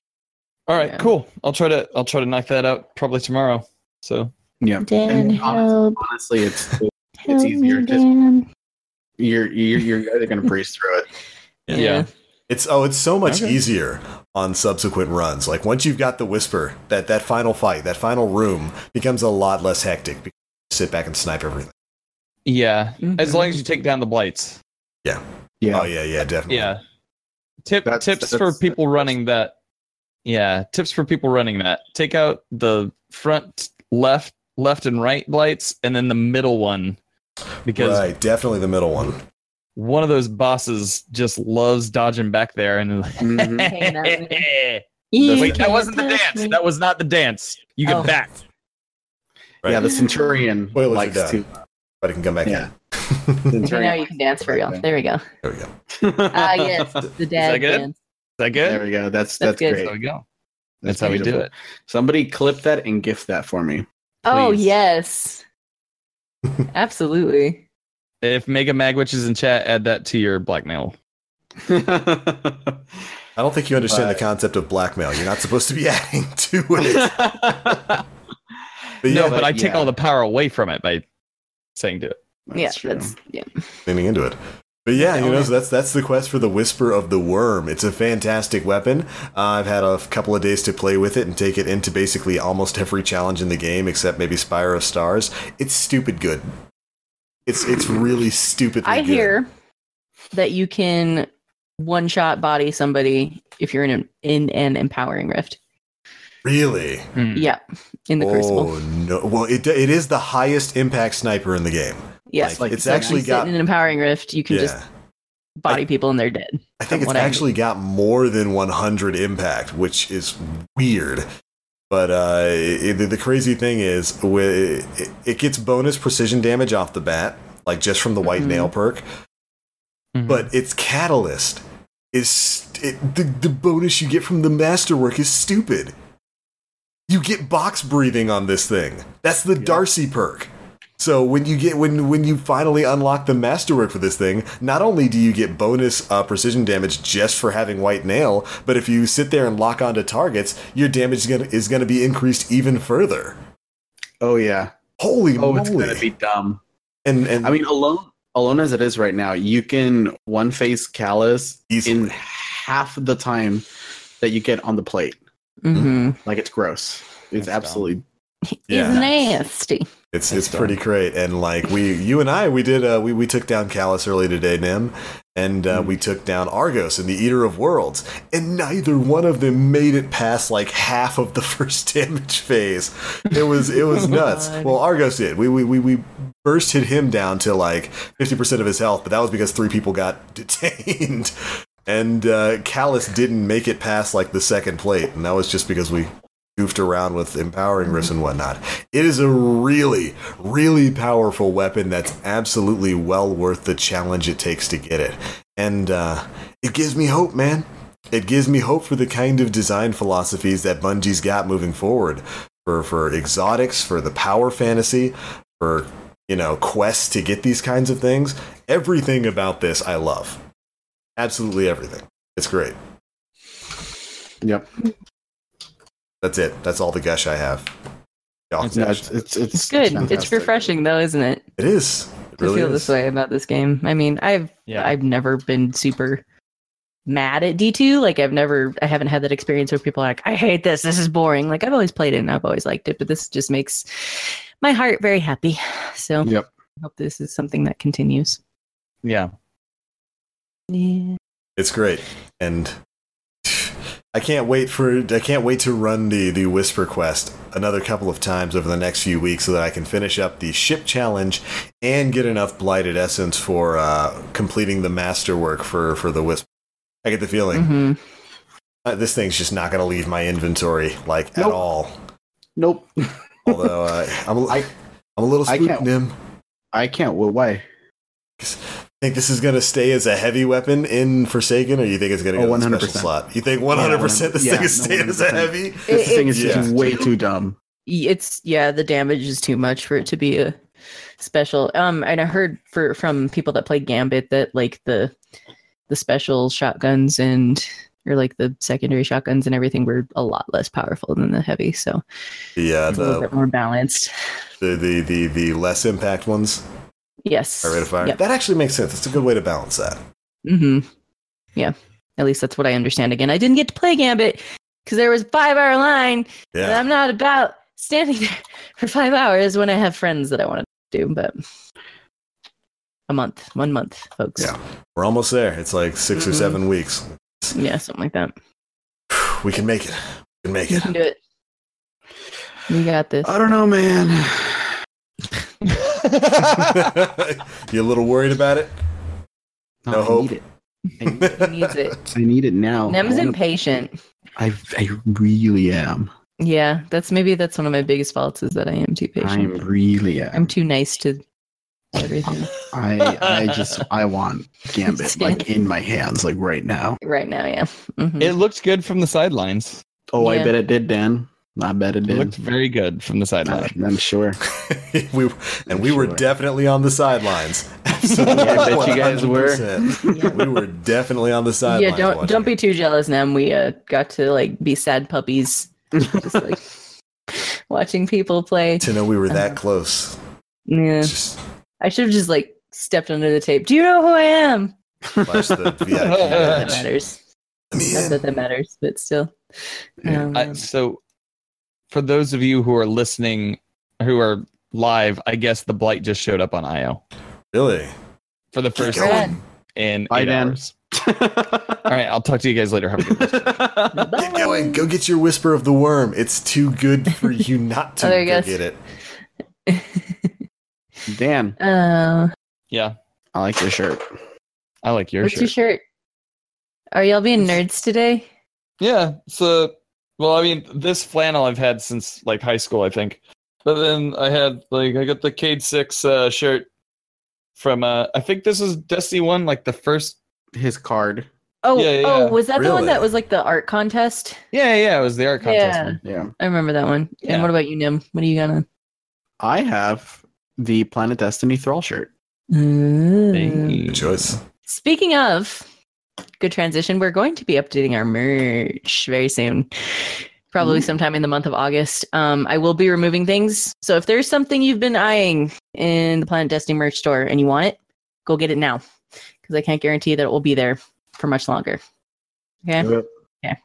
all right, Yeah. cool. I'll try to I'll try to knock that out probably tomorrow. So Yeah. Dan, And honest- help. honestly, it's Help easier me, just- Dan. you're you're you're either gonna breeze through it. yeah. It's oh, it's so much Okay. easier on subsequent runs. Like once you've got the whisper, that that final fight, that final room becomes a lot less hectic. Because you sit back and snipe everything. Yeah, as Mhm. long as you take down the blights. Yeah. Oh yeah, yeah, definitely. Yeah. Tip That's- tips that's- for people that's- running that. Yeah, tips for people running that. Take out the front left left and right blights and then the middle one because Right, definitely the middle one. one of those bosses just loves dodging back there and Mhm. Hanging out with Wait, You that wasn't the can't touch dance. me. That was not the dance. You get Oh. back. Right? Yeah, the Centurion Spoilers are likes done. to. But it can come back Yeah. in. Okay, Centurion now you can dance for real. Okay. There we go. There we go. Ah, yes, the dad that good? dance. Is that There good? we go. That's That's that's, good. That's great. how we go. That's That's how we do beautiful. it. Somebody clip that and gift that for me. Oh Please. yes, absolutely. If Mega Magwitch is in chat, add that to your blackmail. I don't think you understand But- the concept of blackmail. You're not supposed to be adding to it. But yeah, No, but I take yeah. all the power away from it by saying do it. yeah, true. that's yeah. leaning into it. But yeah, you Oh, know, yeah. so that's that's the quest for the Whisper of the Worm. It's a fantastic weapon. Uh, I've had a couple of days to play with it and take it into basically almost every challenge in the game, except maybe Spire of Stars. It's stupid good. It's it's really stupidly I good. hear that you can one shot body somebody if you're in an, in an empowering rift. Really? Hmm. Yeah, in the oh Crucible. no! Well, it it is the highest impact sniper in the game. Yes, Like, it's So if actually you sit got- in an empowering rift. You can Yeah. just body people and they're dead. I think from it's what I actually got more than one hundred impact, which is weird. But uh, it, the crazy thing is, wi- it, it gets bonus precision damage off the bat, like just from the white Mhm. nail perk. Mhm. But its catalyst is it, the the bonus you get from the masterwork is stupid. You get box breathing on this thing. That's the Darcy perk. So when you get when when you finally unlock the masterwork for this thing, not only do you get bonus uh, precision damage just for having white nail, but if you sit there and lock onto targets, your damage is gonna is gonna be increased even further. Oh yeah. Holy Oh, moly! it's gonna be dumb. and and I mean, alone alone as it is right now, you can one face Callus Easily. in half the time that you get on the plate. Mm-hmm. Like it's gross. It's That's absolutely Yeah. It's nasty. It's That's it's dumb. pretty great, and like we, you and I, we did uh, we we took down Callus early today, Nim, and uh, Mm. we took down Argos and the Eater of Worlds, and neither one of them made it past like half of the first damage phase. It was it was nuts. God. Well, Argos did. We we we we bursted him down to like fifty percent of his health, but that was because three people got detained, and uh, Callus didn't make it past like the second plate, and that was just because we goofed around with empowering rifts and whatnot. It is a really, really powerful weapon that's absolutely well worth the challenge it takes to get it. And uh, it gives me hope, man. It gives me hope for the kind of design philosophies that Bungie's got moving forward. For, for exotics, for the power fantasy, for, you know, quests to get these kinds of things. Everything about this I love. Absolutely everything. It's great. Yep. That's it. That's all the gush I have. Y'all It's- can No, gush. it's it's it's, It's good. It's fantastic. refreshing though, isn't it? It is. It To really feel is. this way about this game. I mean, I've Yeah. I've never been super mad at D two. Like I've never I haven't had that experience where people are like, I hate this, this is boring. Like I've always played it and I've always liked it, but this just makes my heart very happy. So Yep. I hope this is something that continues. Yeah. Yeah. It's great, and I can't wait for I can't wait to run the the Whisper quest another couple of times over the next few weeks so that I can finish up the ship challenge and get enough blighted essence for uh, completing the masterwork for for the Whisper. I get the feeling hmm uh, this thing's just not going to leave my inventory like at Nope. all. Nope. Although uh, I'm a, I- I'm a little I spooked, can't- Nim. I can't. Well, why? Think this is going to stay as a heavy weapon in Forsaken, or you think it's going to Oh, go to the one hundred special percent. slot? You think one hundred percent this Yeah, thing is no, staying as a one hundred heavy? This It- thing is yeah. just way too dumb. It's yeah, the damage is too much for it to be a special. Um, and I heard for from people that played Gambit that like the the special shotguns and or like the secondary shotguns and everything were a lot less powerful than the heavy, so Yeah, it's a little the, bit more balanced. the the the the less impact ones Yes. are rate of fire. Yep. That actually makes sense. It's a good way to balance that. Mm-hmm. Yeah. At least that's what I understand. Again, I didn't get to play Gambit because there was a five hour line. And Yeah, I'm not about standing there for five hours when I have friends that I want to do, but a month, one month, folks. Yeah. we're almost there. It's like 6 or Mhm. seven weeks. Yeah, something like that. We can make it. We can make You it. can do it. You got this. I don't know, man. You a little worried about it? No I hope. Need it. I need it. He needs it. I need it now. Nem's I, wanna- impatient. I I really am. Yeah, that's maybe that's one of my biggest faults is that I am too I patient. really am. I'm too nice to everything I I just I want Gambit like in my hands like right now. right now. Yeah. Mhm. It looked good from the sidelines. Oh, I Yeah. bet it did, Dan. I bet it It did. looked very good from the I, sidelines. I'm sure. we and we were Sure. definitely on the sidelines. Absolutely, Yeah, I bet you guys were. one hundred percent. We were definitely on the sidelines. Yeah, don't watching don't it. be too jealous, Nem. We uh, got to like be sad puppies, just like watching people play. to know we were that Uh, close. Yeah, It's just I should have just like Stepped under the tape. Do you know who I am? Flash the V I P That badge. matters. Let me Not in. that that matters, but still. Yeah. Um, I, so, for those of you who are listening, who are live, I guess the blight just showed up on I O Really? for the first going. time in Bye, eight Dan. hours. All right, I'll talk to you guys later. Have a good one. Get going. Go get your Whisper of the Worm. It's too good for you not to Oh, there you go go. get it. Dan, uh, Yeah, I like your shirt. I like your what's shirt. your shirt? Are y'all being nerds today? Yeah, so well, I mean, this flannel I've had since like high school, I think. But then I had like I got the Cade Six uh, shirt from uh, I think this is Destiny One, like the first. His card. Oh, Yeah, yeah, oh, yeah. was that the one Really? that was like the art contest? Yeah, yeah, it was the art contest. Yeah. one. Yeah. I remember that one. Yeah. And what about you, Nim? What are you gonna? I have the Planet Destiny Thrall shirt. Hey. Good choice. Speaking of good transition, we're going to be updating our merch very soon. Probably Ooh. sometime in the month of August. Um, I will be removing things. So if there's something you've been eyeing in the Planet Destiny merch store and you want it, go get it now. Because I can't guarantee that it will be there for much longer. Okay? Yep.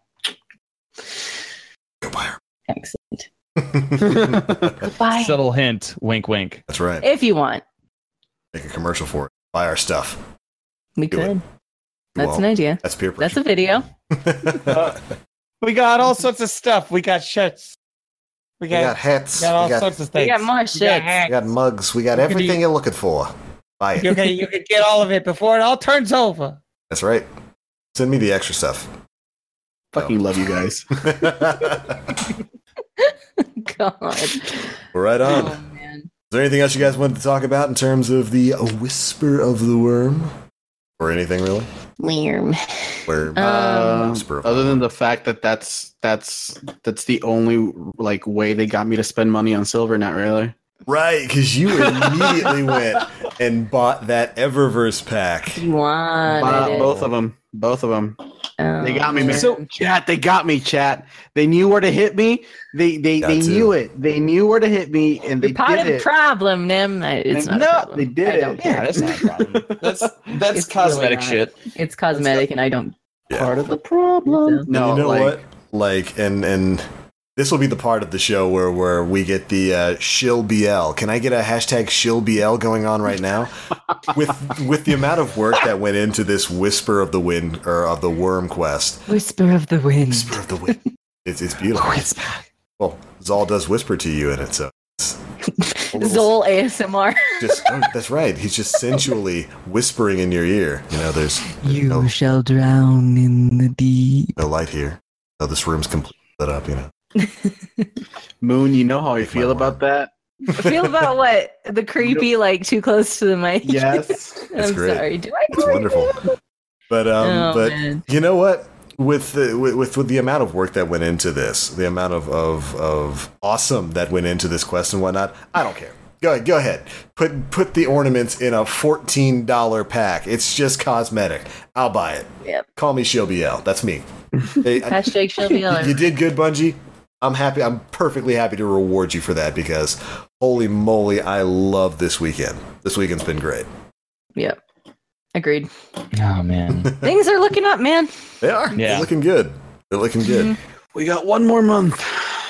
Go buy her. Excellent. That's Bye. Subtle hint, wink, wink. right. If you want, Make a commercial for it. Buy our stuff. we Do could. it. That's Well, an idea. That's peer That's a pressure. video. We got all sorts of stuff. We got shirts. We we got hats. We got, of We got more shit. we got mugs. We got What could everything you- you're looking for. Buy it. You can you can get all of it before it all turns over. That's right. Send me the extra stuff. Fucking love you guys. God. Right on. Oh, Is man. there anything else you guys wanted to talk about in terms of the Whisper of the Worm? Or anything really? Weird. Worm. Um, Uh, Whisper of other than the fact that that's that's that's the only like way they got me to spend money on silver. Not really. Right, because you immediately went and bought that Eververse pack. You wanted Uh, it. both of them. Both of them. Oh, They got me, man. man. Chat, they got me, chat. They knew where to hit me. They they Got they to. knew it. They knew where to hit me, and they You're part did of the it. problem, Nim. I- It's They- not a no, problem. they did I it. don't Yeah, care. that's not a problem. That's that's It's cosmetic really not. shit. It's cosmetic, and I don't. Yeah. Part of the problem. So. No, and you know like, what? Like, and and this will be the part of the show where where we get the uh, shill B L. Can I get a hashtag shill B L going on right now? with with the amount of work that went into this Whisper of the Wind or of the Worm quest. Whisper of the wind. Whisper of the Wind. It's it's beautiful. Well, Zol does whisper to you in it, so it's a little- Zol A S M R. just oh, that's right. He's just sensually whispering in your ear. You know, there's You no, shall drown in the deep. no light here. So this room's completely lit up. You know. Moon, you know how I Make my feel word. about that. Feel about what? The creepy, like too close to the mic. Yes. It's I'm great. sorry. Do I? It's wonderful. But um, Oh, but man. you know what? With the with, with with the amount of work that went into this, the amount of, of of awesome that went into this quest and whatnot, I don't care. Go ahead, go ahead. Put put the ornaments in a fourteen dollar pack. It's just cosmetic. I'll buy it. Yep. Call me Shill B L. That's me. Hey, I- Hashtag Shelby you Eller. did good, Bungie. I'm happy. I'm perfectly happy to reward you for that because holy moly, I love this weekend. This weekend's been great. Yep. Agreed. Oh man. Things are looking up, man. They are. Yeah. They're looking good. They're looking good. Mhm. We got one more month.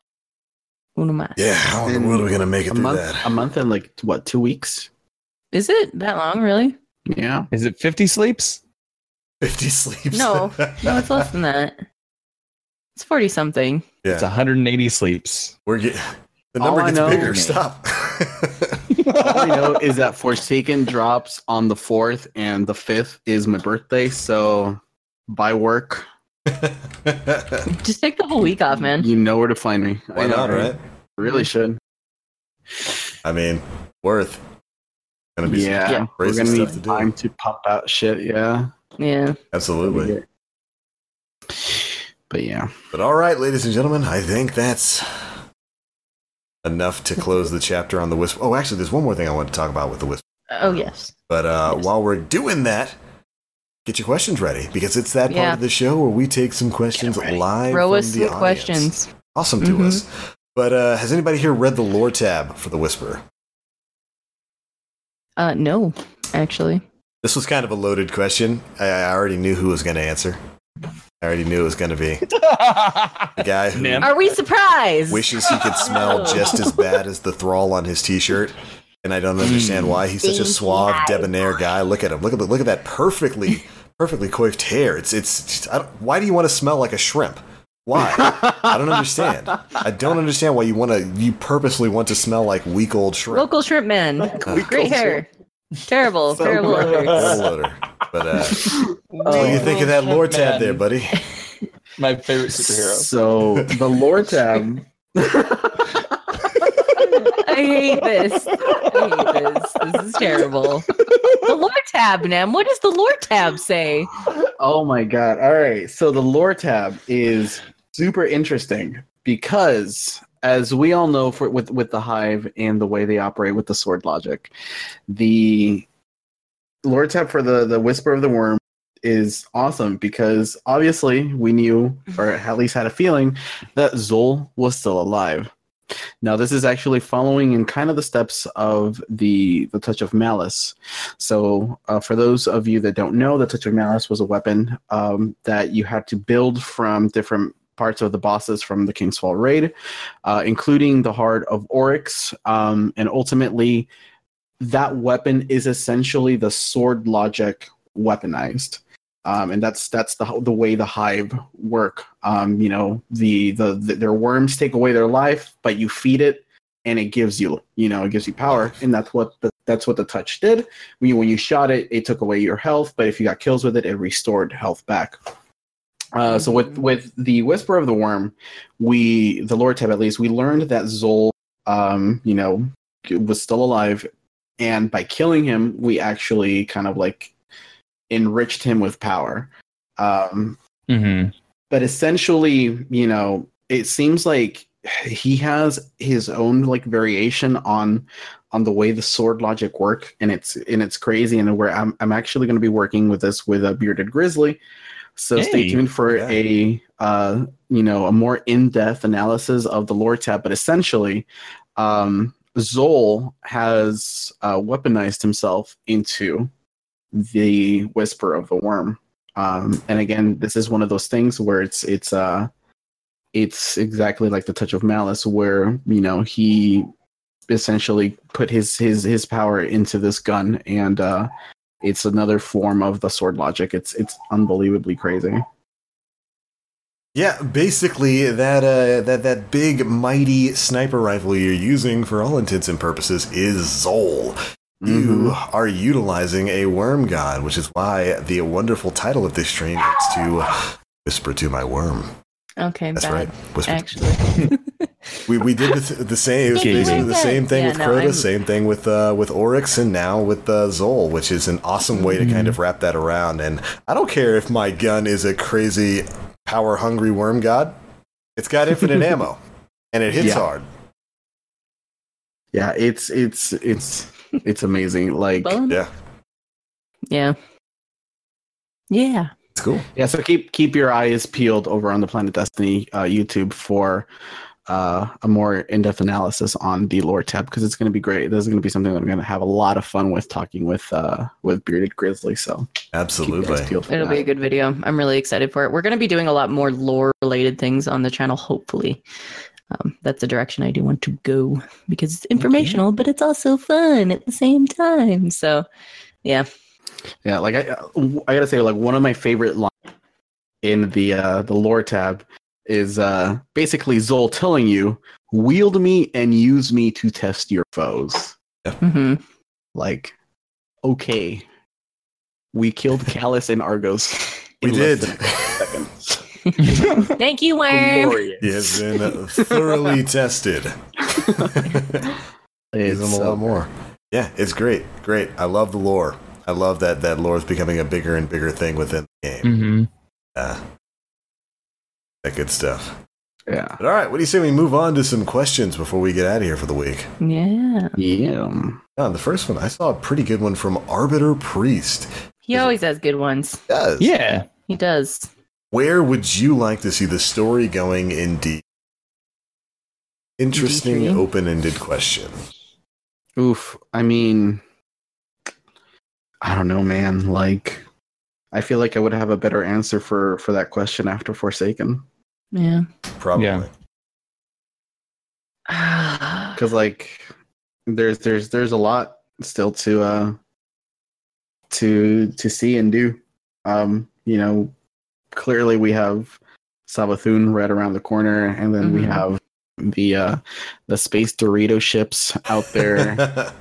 Uno más. Yeah. How in the world are we gonna make it A through month. that? A month and like what? Two weeks. Is it that long, really? Yeah. Is it fifty sleeps? Fifty sleeps. No. No, it's less than that. It's forty something. It's Yeah. one hundred eighty sleeps. We're getting the All number I gets know- bigger. Stop. All I know is that Forsaken drops on the fourth, and the fifth is my birthday. So by work, Just take the whole week off, man. you know where to find me. Why I know, not, right? Really should. I mean, worth. Gonna be some Yeah, Yeah. we're crazy gonna need stuff to do. time to pump out shit. Yeah, Yeah. Absolutely. but yeah, But all right, ladies and gentlemen, I think that's enough to close the chapter on the Whisper. Oh, actually, there's one more thing I want to talk about with the Whisper. Oh, yes. But uh, Yes. while we're doing that, get your questions ready because it's that part Yeah. of the show where we take some questions Get ready. live Throw from us the some audience. questions. Awesome to Mhm. us. But uh, has anybody here read the lore tab for the Whisper? Uh, no. actually. This was kind of a loaded question. I, I already knew who was going to answer. I already knew it was going to be the guy who Nim. Are we surprised? wishes he could smell just as bad as the thrall on his t-shirt. And I don't understand why. He's such a suave, debonair guy. Look at him. Look at the, look at that perfectly, perfectly coiffed hair. It's it's. I don't, why do you want to smell like a shrimp? Why? I don't understand. I don't understand why you want to. You purposely want to smell like weak old shrimp. Local shrimp man. Great hair. Terrible, So terrible gross. odors. Terrible odor. But uh, what do you think of that lore tab there, buddy? My favorite superhero. So the lore tab. I hate this. I hate this. This is terrible. The lore tab, Nem. What does the lore tab say? Oh my god. All right. So the lore tab is super interesting because as we all know for with with the Hive and the way they operate with the sword logic, the lore tab for the the Whisper of the Worm is awesome because obviously we knew, or at least had a feeling, that Zol was still alive. Now, this is actually following in kind of the steps of the the Touch of Malice. So, uh, for those of you that don't know, the Touch of Malice was a weapon um, that you had to build from different parts of the bosses from the King's Fall raid, uh, including the Heart of Oryx. Um, and ultimately, that weapon is essentially the sword logic weaponized. Um, and that's that's the the way the Hive work. Um, you know, the, the the their worms take away their life, but you feed it, and it gives you, you know, it gives you power, and that's what the that's what the touch did. When you, when you shot it, it took away your health, but if you got kills with it, it restored health back. Uh, so with with the Whisper of the Worm, we the lore tab at least we learned that Zol, um, you know, was still alive, and by killing him, we actually kind of like enriched him with power. Um, Mm-hmm. but essentially, you know, it seems like he has his own like variation on on the way the sword logic work, and it's and it's crazy. And where I'm I'm actually going to be working with this with a Bearded Grizzly. So Hey. stay tuned for Yeah. a uh, you know a more in-depth analysis of the lore tab. But essentially, um, Zol has uh, weaponized himself into the Whisper of the Worm. Um, and again, this is one of those things where it's it's uh it's exactly like the Touch of Malice, where you know he essentially put his his his power into this gun, and uh, it's another form of the sword logic. It's it's unbelievably crazy. Yeah, basically that uh, that that big mighty sniper rifle you're using for all intents and purposes is Zol. You Mhm. are utilizing a worm god, which is why the wonderful title of this stream is to whisper to my worm. Okay, That's bad. right. Whisper. Actually. We we did the, the same. It was Thank you, basically the very same good. thing Yeah, with no, Crota, I'm- same thing with uh, with Oryx, and now with uh, Zol, which is an awesome way to kind of wrap that around. And I don't care if my gun is a crazy power hungry worm god. It's got infinite ammo, and it hits Yeah. hard. Yeah, it's it's it's it's amazing. Like Bone? Yeah, Yeah. Yeah. it's cool. yeah, so keep keep your eyes peeled over on the Planet Destiny uh, YouTube for uh, a more in-depth analysis on the lore tab, because it's going to be great. This is going to be something that I'm going to have a lot of fun with talking with uh, with Bearded Grizzly. So keep your Absolutely. eyes peeled for It'll that. be a good video. I'm really excited for it. We're going to be doing a lot more lore related things on the channel, hopefully. Um, that's the direction I do want to go because it's informational, but it's also fun at the same time. So, yeah. Yeah, like I, I gotta say, like one of my favorite lines in the uh, the lore tab is uh, basically Zol telling you, "Wield me and use me to test your foes." hmm Like, okay, we killed Callus and Argos. We in less did. than a second. Thank you, Worm. Glorious. He has been thoroughly tested. It's Use them a so lot more. Yeah, it's great. Great. I love the lore. I love that that lore is becoming a bigger and bigger thing within the game. Mm-hmm. Uh, that good stuff. Yeah. But all right, what do you say we move on to some questions before we get out of here for the week? Yeah. Yeah. Oh, the first one, I saw a pretty good one from Arbiter Priest. He always has good ones. It does. Yeah. He does. Where would you like to see the story going in D? Interesting, D three? open-ended question. Oof. I mean, I don't know, man. Like, I feel like I would have a better answer for for that question after Forsaken. Yeah. Probably. Yeah. Because like, there's there's there's a lot still to uh to to see and do. Um, you know, clearly we have Savathun right around the corner, and then we Mhm. have the uh the space Dorito ships out there.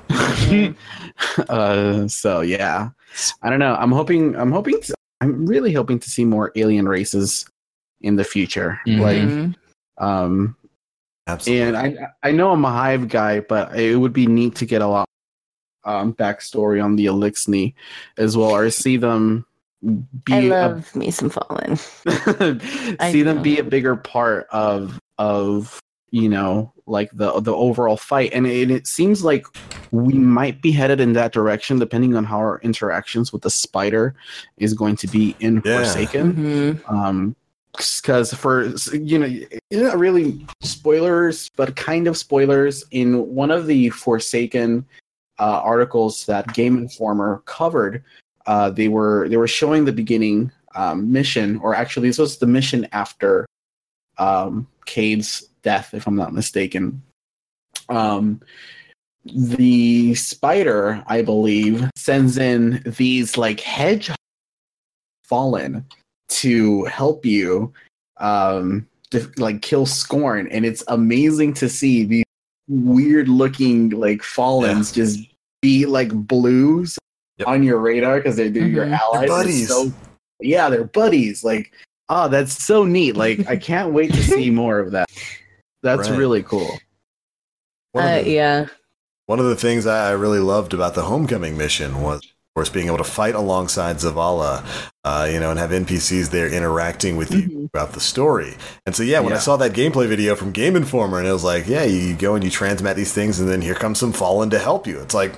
uh, so yeah, I don't know. I'm hoping. I'm hoping. To, I'm really hoping to see more alien races in the future. Mhm. Like, Mhm. um, Absolutely. and I I know I'm a Hive guy, but it would be neat to get a lot um backstory on the Elixni as well, or see them be I a- love me some Fallen. I see them know. be a bigger part of of you know like the the overall fight, and it, it seems like we might be headed in that direction depending on how our interactions with the spider is going to be in Yeah. Forsaken. Mhm. Um, because for you know, not really spoilers, but kind of spoilers. In one of the Forsaken uh, articles that Game Informer covered, uh, they were they were showing the beginning um, mission, or actually, this was the mission after um, Cade's death, if I'm not mistaken. Um, the spider, I believe, sends in these like hedgehog fallen to help you um to, like kill Scorn, and it's amazing to see these weird looking like fallens Yeah. just be like blues Yep. on your radar because they're, they're your Mhm. allies. They're It's buddies. so, yeah, they're buddies. Like, oh, that's so neat. Like, I can't wait to see more of that. That's Right. really cool. One of Uh, the- yeah. One of the things I really loved about the Homecoming mission was, of course, being able to fight alongside Zavala, uh, you know, and have N P Cs there interacting with you Mhm. about the story. And so, yeah, when I Yeah. saw that gameplay video from Game Informer, and it was like, yeah, you go and you transmat these things, and then here comes some Fallen to help you. It's like,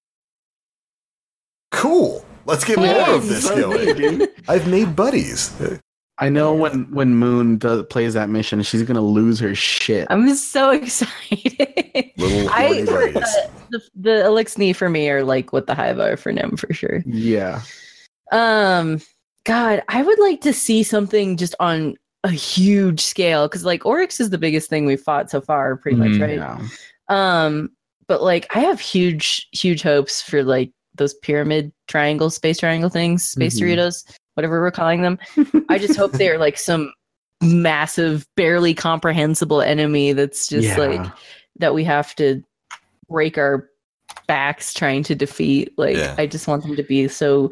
cool. Let's get more of this so neat, going. dude. I've made buddies. I know when when Moon does, plays that mission, she's gonna lose her shit. I'm so excited. Little I horny buddies. the, the, the Elixni for me are like what the Hive are for Nim for sure. Yeah. Um, God, I would like to see something just on a huge scale because like Oryx is the biggest thing we've fought so far, pretty much, Mhm. right? Yeah. Um, but like I have huge, huge hopes for like those pyramid triangle, space triangle things, space Mhm. Doritos, whatever we're calling them. I just hope they're like some massive, barely comprehensible enemy that's just Yeah. like that we have to break our backs trying to defeat. Like Yeah. I just want them to be so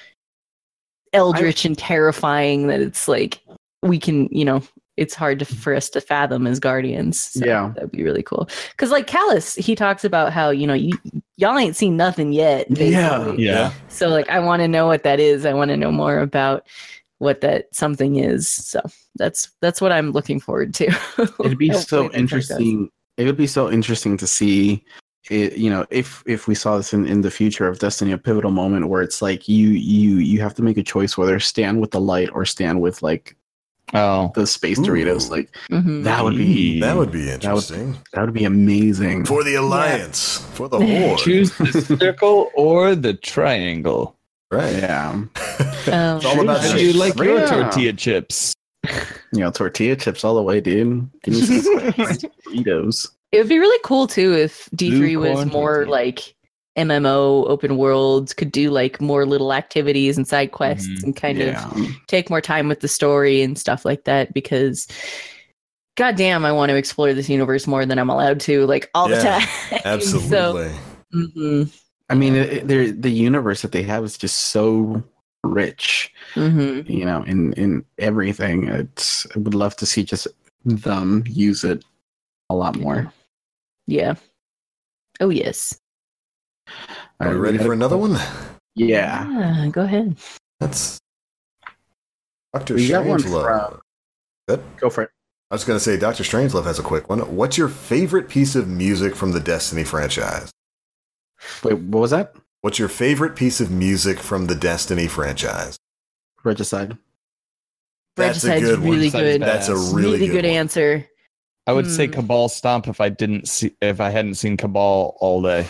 eldritch and terrifying that it's like we can, you know, it's hard to, for us to fathom as guardians. So Yeah. that'd be really cool. Because like Callus, he talks about how you know you y'all ain't seen nothing yet. Yeah. basically. Yeah. So like I want to know what that is. I want to know more about what that something is. So that's that's what I'm looking forward to. It'd be Hopefully so that's how it goes. interesting. It would be so interesting to see it, you know, if if we saw this in, in the future of Destiny, a pivotal moment where it's like you you you have to make a choice whether stand with the light or stand with like Oh. the space Ooh. Doritos. Like Mhm. that would be That would be That would- interesting. that would be amazing. For the Alliance. For the Horde. Choose the circle or the triangle. Right. Yeah. Oh. It's all about How the do you like your Yeah. tortilla chips? You know, tortilla chips all the way, dude. Give me some Doritos. It would be really cool too if D three Blue was corn more tortilla. like M M O open worlds, could do like more little activities and side quests Mhm. and kind Yeah. of take more time with the story and stuff like that because goddamn, I want to explore this universe more than I'm allowed to, like all Yeah, the time. Absolutely. So, mhm, I mean, it, it- they're- the universe that they have is just so rich, mhm. you know, in in everything. It's I would love to see just them use it a lot more. Yeah. Oh yes. Are we ready for another one? Yeah, Ah, go ahead. That's Doctor we got one Strangelove. from. Good. Go for it. I was going to say Doctor Strangelove has a quick one. What's your favorite piece of music from the Destiny franchise? Wait, what was that? What's your favorite piece of music from the Destiny franchise? Regicide. That's a Regicide's good one. really Regicide's good. bad. That's a Badass. really, Really, good, one. answer. I would say Hmm. Cabal Stomp if I didn't see if I hadn't seen Cabal all day.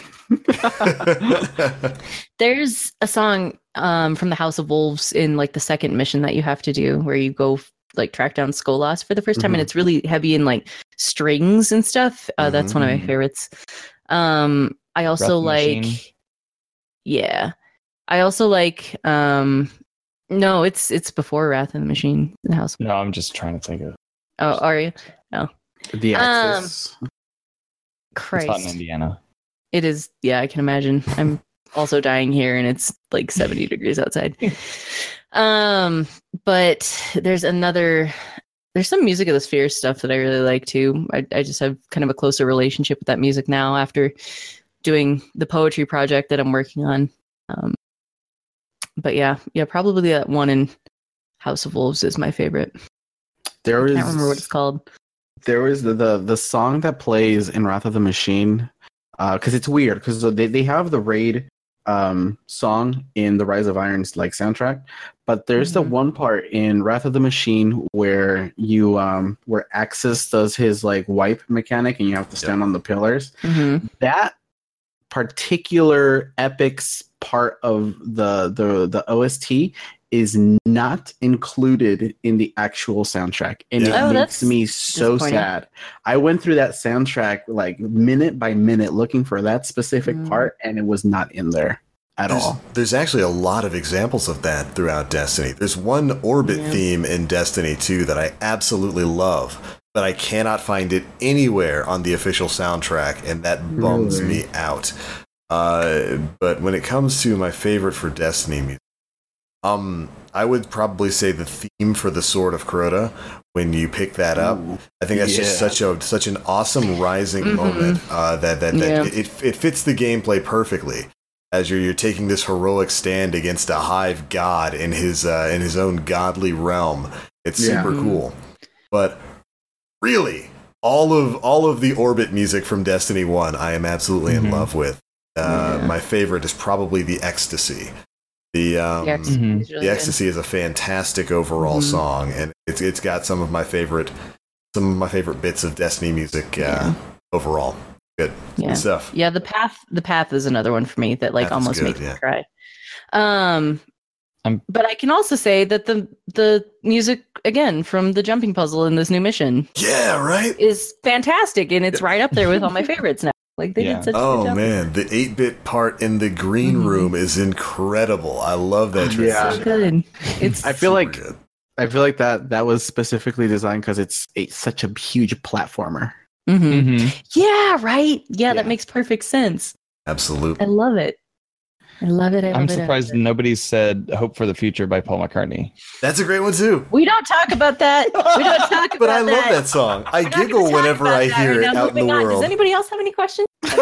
There's a song um, from the House of Wolves in like the second mission that you have to do where you go like track down Skolas for the first time, Mhm. and it's really heavy in like strings and stuff. Uh, That's one of my Mhm. favorites. Um, I Breath also of the like, Machine. yeah, I also like. Um, no, it's it's before Wrath of the Machine in the House. No, I'm just trying to think of Oh, are you? The Um, Axis. it's not in Christ, Indiana. it is. Yeah, I can imagine. I'm also dying here, and it's like seventy degrees outside. Um, but there's another. There's some Music of the Spheres stuff that I really like too. I I just have kind of a closer relationship with that music now after doing the poetry project that I'm working on. Um, but yeah, yeah, probably that one in House of Wolves is my favorite. There I is can't remember what it's called. there is the, the the song that plays in Wrath of the Machine, because it's weird because they, they have the raid um song in the Rise of Irons like soundtrack, but there's Mhm. the one part in Wrath of the Machine where you um where Axis does his like wipe mechanic and you have to stand on the pillars. Mm-hmm. That particular epics part of the the the O S T is not included in the actual soundtrack, and Yeah. it Oh, makes that's me so disappointing. sad. I went through that soundtrack like minute by minute looking for that specific Mm. part, and it was not in there at There's, all. there's actually a lot of examples of that throughout Destiny. There's one orbit Yeah. theme in Destiny two that I absolutely love, but I cannot find it anywhere on the official soundtrack, and that bums Really? me out. Uh, but when it comes to my favorite for Destiny music, um, I would probably say the theme for the Sword of Crota. When you pick that up, Ooh, I think that's just yeah. such a such an awesome rising Mhm. moment uh, that that, that Yeah. it, it it fits the gameplay perfectly. As you're you're taking this heroic stand against a hive god in his uh, in his own godly realm. It's Yeah. super cool. But really, all of all of the orbit music from Destiny one, I am absolutely in Mhm. love with. Uh, Yeah. My favorite is probably the Ecstasy. The um, The Ecstasy Mhm. is really the good. Ecstasy is a fantastic overall Mhm. song, and it's it's got some of my favorite some of my favorite bits of Destiny music uh, Yeah. overall. Good, Yeah. good stuff. Yeah, the path the path is another one for me that like Path is almost good, makes yeah. me cry. Um I'm- but I can also say that the the music again from the jumping puzzle in this new mission Yeah, right. is fantastic and it's right up there with all my favorites now. Like they Yeah. did such a good Oh job. man, the eight-bit part in the green Mhm. room is incredible. I love that Yeah. transition. So good. It's I feel Super like good. I feel like that that was specifically designed because it's a, such a huge platformer. Mhm. Mhm. Yeah, right. Yeah, Yeah. that makes perfect sense. I Absolutely. love it. I love it. I love I'm it, I love surprised it. nobody said "Hope for the Future" by Paul McCartney. That's a great one too. We don't talk about that. We don't talk about But I that. love that song. I We're not gonna giggle talk whenever about I that hear right it now. out in the Moving on. world. Does anybody else have any questions?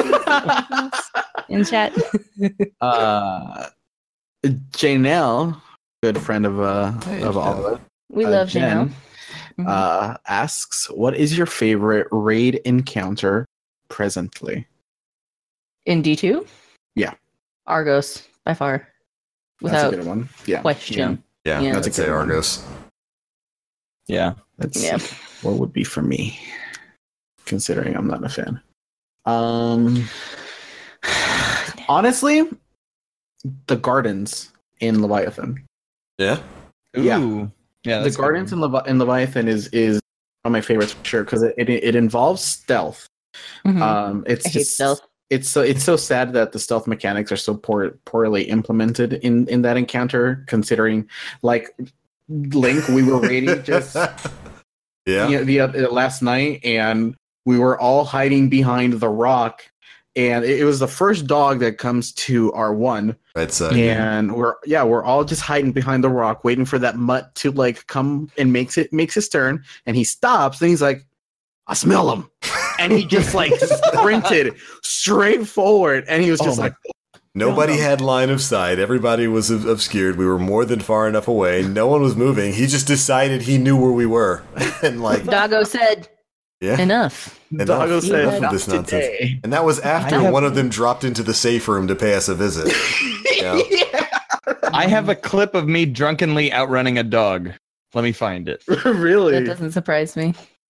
In chat. uh, Janelle, good friend of uh Hey, of all of us, We uh, love Jen, Janelle. Mhm. uh, asks, "What is your favorite raid encounter presently?" In D two? Yeah. Argos, by far. That's Without a good one. Yeah, question. Yeah, Yeah. that's That's a a good one. Argos. Yeah. Let's Yeah. see. What would be for me, considering I'm not a fan. Um, honestly, the gardens in Leviathan. Yeah. Yeah. Ooh. Yeah. the that's a good gardens in, one. Levi- in Leviathan is is one of my favorites for sure because it, it it involves stealth. Mhm. Um, it's I hate just stealth. it's so it's so sad that the stealth mechanics are so poor poorly implemented in in that encounter. Considering like Link, we were raiding just yeah. the, the uh, last night, and we were all hiding behind the rock. And it, it was the first dog that comes to R one, It's uh, and we're yeah we're all just hiding behind the rock waiting for that mutt to like come and makes it makes his turn, and he stops and he's like, I smell him, and he just like sprinted straight forward, and he was Oh just my- like, nobody No, no. had line of sight. Everybody was ob- obscured. We were more than far enough away. No one was moving. He just decided he knew where we were, and like, Doggo said, yeah. enough. Enough. Doggo You said, had "Not this nonsense." today." And that was after I have- one of them dropped into the safe room to pay us a visit. Yeah. I have a clip of me drunkenly outrunning a dog. Let me find it. That Really? doesn't surprise me.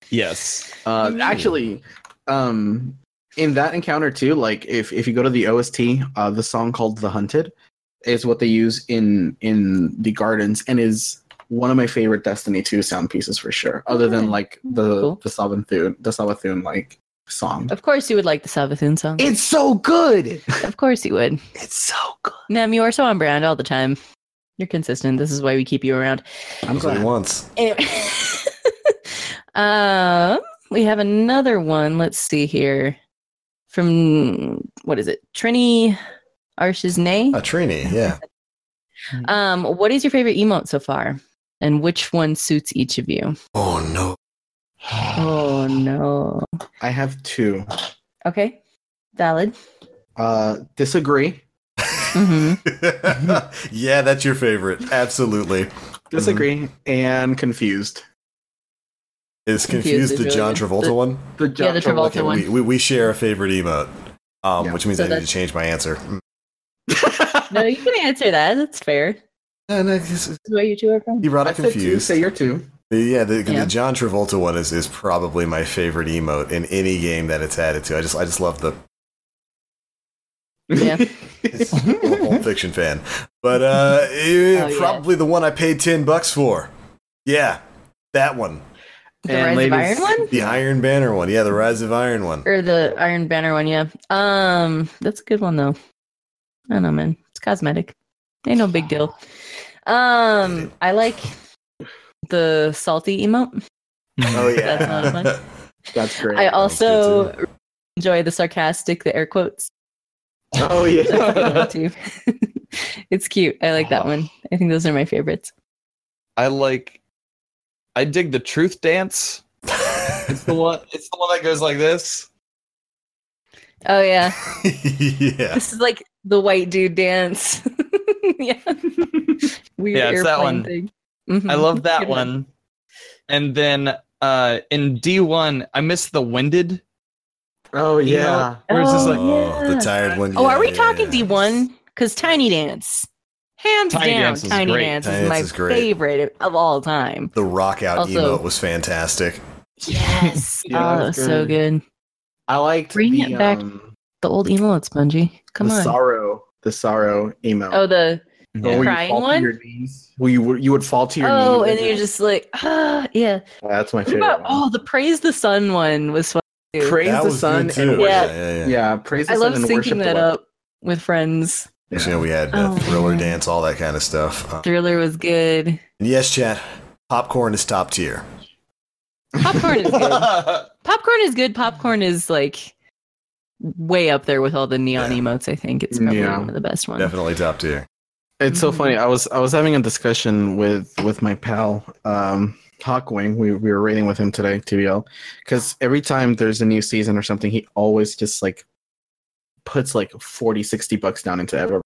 Yes. Uh, Ooh. actually, um, in that encounter too, like if, if you go to the O S T, uh, the song called "The Hunted" is what they use in in the gardens, and is one of my favorite Destiny two sound pieces for sure. Other than like the Cool. the Savathun, the Savathun like song. Of course, you would like the Savathun song. It's so good. Of course, you would. It's so good. Nem, you are so on brand all the time. You're consistent. This is why we keep you around. I'm That's what he glad. wants. Anyway, um, we have another one. Let's see here. From what is it? Trini Arshisnay. A Trini, yeah. Um, what is your favorite emote so far, and which one suits each of you? Oh no. Oh no. I have two. Okay, valid. Uh, disagree. hmm Yeah, that's your favorite. Absolutely. Disagree and confused. Is Confused confused is the really John good. Travolta The- one? The Yeah, the Travolta Okay, one. we, we we share a favorite emote, um, Yeah. which means So I need to that's- change my answer. Mm. No, you can answer that. That's fair. No, no, this is- This is where you two are from. you brought I it said two. confused. Say your two. The- yeah, the, Yeah. the John Travolta one is, is probably my favorite emote in any game that it's added to. I just I just love the Yeah. it's, I'm a Pulp Fiction fan, but uh, eh, Oh, yeah. probably the one I paid ten bucks for. Yeah, that one, The And Rise of ladies- Iron one? the Iron Banner one. Yeah, the Rise of Iron one. Or the Iron Banner one, yeah. Um, that's a good one though. I don't know, man. It's cosmetic. Ain't no big deal. Um, I like the salty emote. Oh yeah, That's not fun. That's great. I good also enjoy the sarcastic, the air quotes. oh yeah. That's a good one, too. It's cute. I like that one. I think those are my favorites. I like. I dig the truth dance. It's the one. It's the one that goes like this. Oh yeah, yeah. this is like the white dude dance. Yeah, weird Yeah, it's that airplane one. thing. Mhm. I love that Good one. And then uh in D one, I miss the winded. Oh You yeah. know, where it's just Oh, like Oh, the yeah. tired one. Oh, yeah, are we yeah, talking yeah. D one? Because Tiny Dance, hands Tiny down, Dance is Tiny great. Dance Tiny is Dance my is great. favorite of all time. The rock out Also- emote was fantastic. Yes, Yeah, oh, that's so good. good. I liked Bring the, it back. Um, The old emotes, Bungie. Come the on. sorrow, the sorrow emo. Oh, the Where Yeah. you crying fall one? To your knees. Where you would- you would fall to your oh, knees. and you're just like, ah, yeah. Oh, that's my What favorite. about one. oh, the praise the sun one was fun too. Praise That the was sun good too. and Yeah. worship. yeah, yeah. Yeah, praise the I sun love and worship syncing the that Lord. up with friends. Yeah. You know, we had uh, Oh, Thriller man. Dance, all that kind of stuff. Uh, Thriller was good. and yes, chat. Popcorn is top tier. Popcorn is good. Popcorn is good. Popcorn is like way up there with all the neon Yeah. emotes. I think it's probably Yeah. one of the best ones. Definitely top tier. It's so Mhm. funny. I was I was having a discussion with with my pal um Hawkwing. We we were raiding with him today, T B L, because every time there's a new season or something, he always just like puts like forty, sixty bucks down into Ever.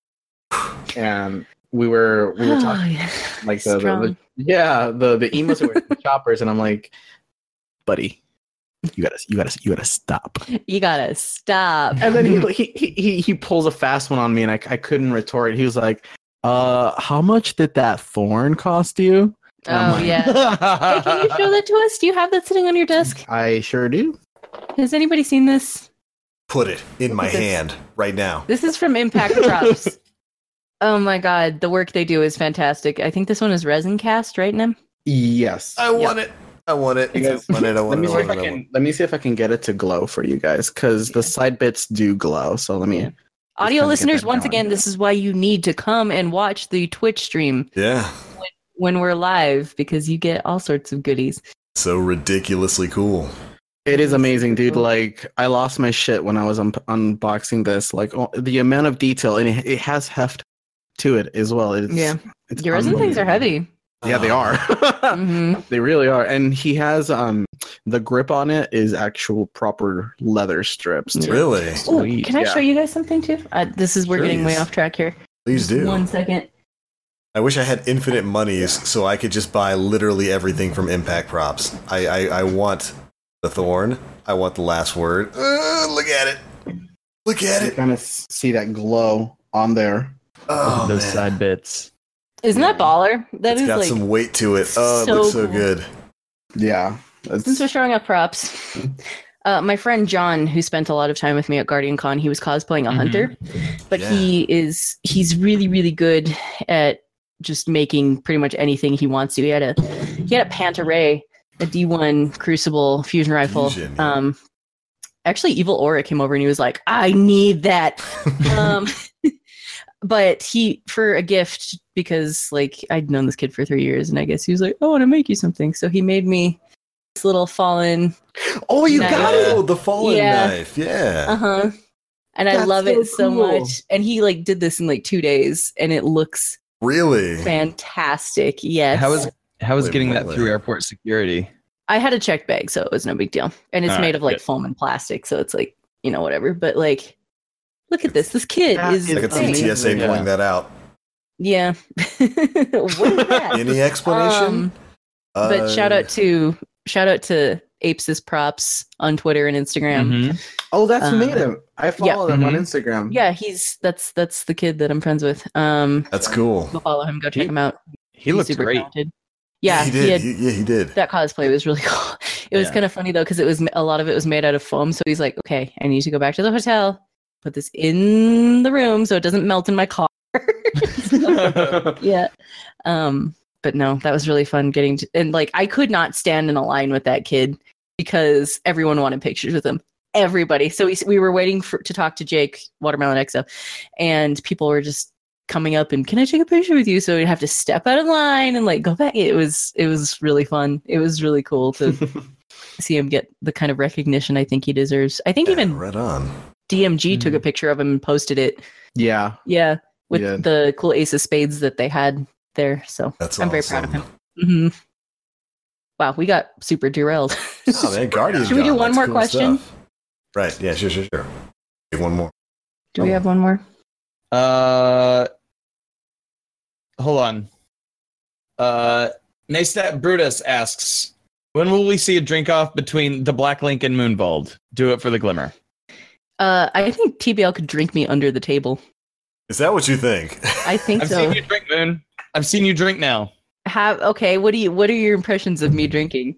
And we were we were Oh, talking yeah. like the, the, Strong. the yeah the the emos were the choppers, and I'm like, buddy, you gotta you gotta you gotta stop. You gotta stop. And then he he he he, he pulls a fast one on me, and I I couldn't retort. He was like, uh, how much did that thorn cost you? And I'm Oh like, yeah. Hey, can you show that to us? Do you have that sitting on your desk? I sure do. Has anybody seen this? Put it in my Look at this. hand right now. This is from Impact Props. Oh my god, the work they do is fantastic. I think this one is Resin Cast, right, Nim? Yes. I want it. I want it. You guys- I want it. I Let want me it. I see if want I it. I can want let me see if I can get it to glow for you guys, because the side bits do glow. So let me. Yeah. Audio kinda get listeners, that once going. again, this is why you need to come and watch the Twitch stream it. Yeah. when we're live because you get all sorts of goodies. So ridiculously cool. It is amazing, dude. Cool. Like I lost my shit when I was un- unboxing this. Like oh, the amount of detail, and it, it has heft to it as well. It's, Yeah. it's Your resin things are unbelievable. heavy. Yeah, they Oh. are. hmm They really are. And he has um the grip on it is actual proper leather strips. Too. Really? Ooh, Sweet, can I yeah. show you guys something too? Uh, this is we're getting way Please. off track here. Please do. One second. I wish I had infinite monies so I could just buy literally everything from Impact Props. I I, I want the thorn. I want the last word. Uh, look at it. Look at You it. kind of see that glow on there. Oh, Those man. side bits. Isn't that baller? That It's is got like some weight to it. Oh, it so looks so cool. good. Yeah. That's- Since we're showing off props, uh, my friend John, who spent a lot of time with me at Guardian Con, he was cosplaying a Mhm. hunter, but Yeah. he is he's really really good at just making pretty much anything he wants to. He had a he had a Panta Ray, a D one Crucible fusion rifle. Fusion, yeah. Um, actually, Evil Aura came over and he was like, "I need that." um, but he for a gift because like I'd known this kid for three years, and I guess he was like, "I want to make you something," so he made me this little fallen. Oh, you Nice. got it. Oh, the fallen Yeah. knife. Yeah. Uh huh. And I That's love so it so cool. much. And he like did this in like two days, and it looks Really? fantastic. Yes. How is how is Wait, getting wait, that through wait. airport security? I had a checked bag, so it was no big deal. And it's All made right, of like good. foam and plastic, so it's like, you know, whatever. But like, look at this. This kid That is. is I could see amazing. T S A Yeah. pulling that out. Yeah. What is that? Any explanation? Um, but Uh, shout out to shout out to Apes' Props on Twitter and Instagram. Mhm. Oh, that's who Uh, made him. I follow yeah. him on Mhm. Instagram. Yeah, he's that's that's the kid that I'm friends with. Um, That's cool. go follow him. Go check He- him out. He He's looked super great. talented. Yeah, he he, did. had, He- yeah, he did. that cosplay was really cool. It was Yeah. kind of funny though because it was a lot of it was made out of foam. So he's like, "Okay, I need to go back to the hotel, put this in the room so it doesn't melt in my car." Yeah. Um, but no, that was really fun getting to, and like I could not stand in a line with that kid because everyone wanted pictures with him. Everybody. So we we were waiting for to talk to Jake Watermelon X O, and people were just coming up and, "Can I take a picture with you?" So we'd have to step out of line and like go back. It was it was really fun. It was really cool to see him get the kind of recognition I think he deserves. I think Yeah, even right on. D M G took a picture of him and posted it. Yeah. Yeah, with Yeah. the cool Ace of Spades that they had there. So That's I'm awesome. very proud of him. hmm Wow, we got super derailed. Oh man, Guardian. Should we do Gone. one That's more cool question? stuff. Right. Yeah. Sure. Sure. Sure. Do one more. Do we have one more? Uh, hold on. Uh, Naystat Brutus asks, when will we see a drink off between the Black Link and Moonbald? Do it for the glimmer. Uh, I think T B L could drink me under the table. Is that what you think? I think I've so. seen you drink, Moon. I've seen you drink now. Have okay. What do you? What are your impressions of me drinking?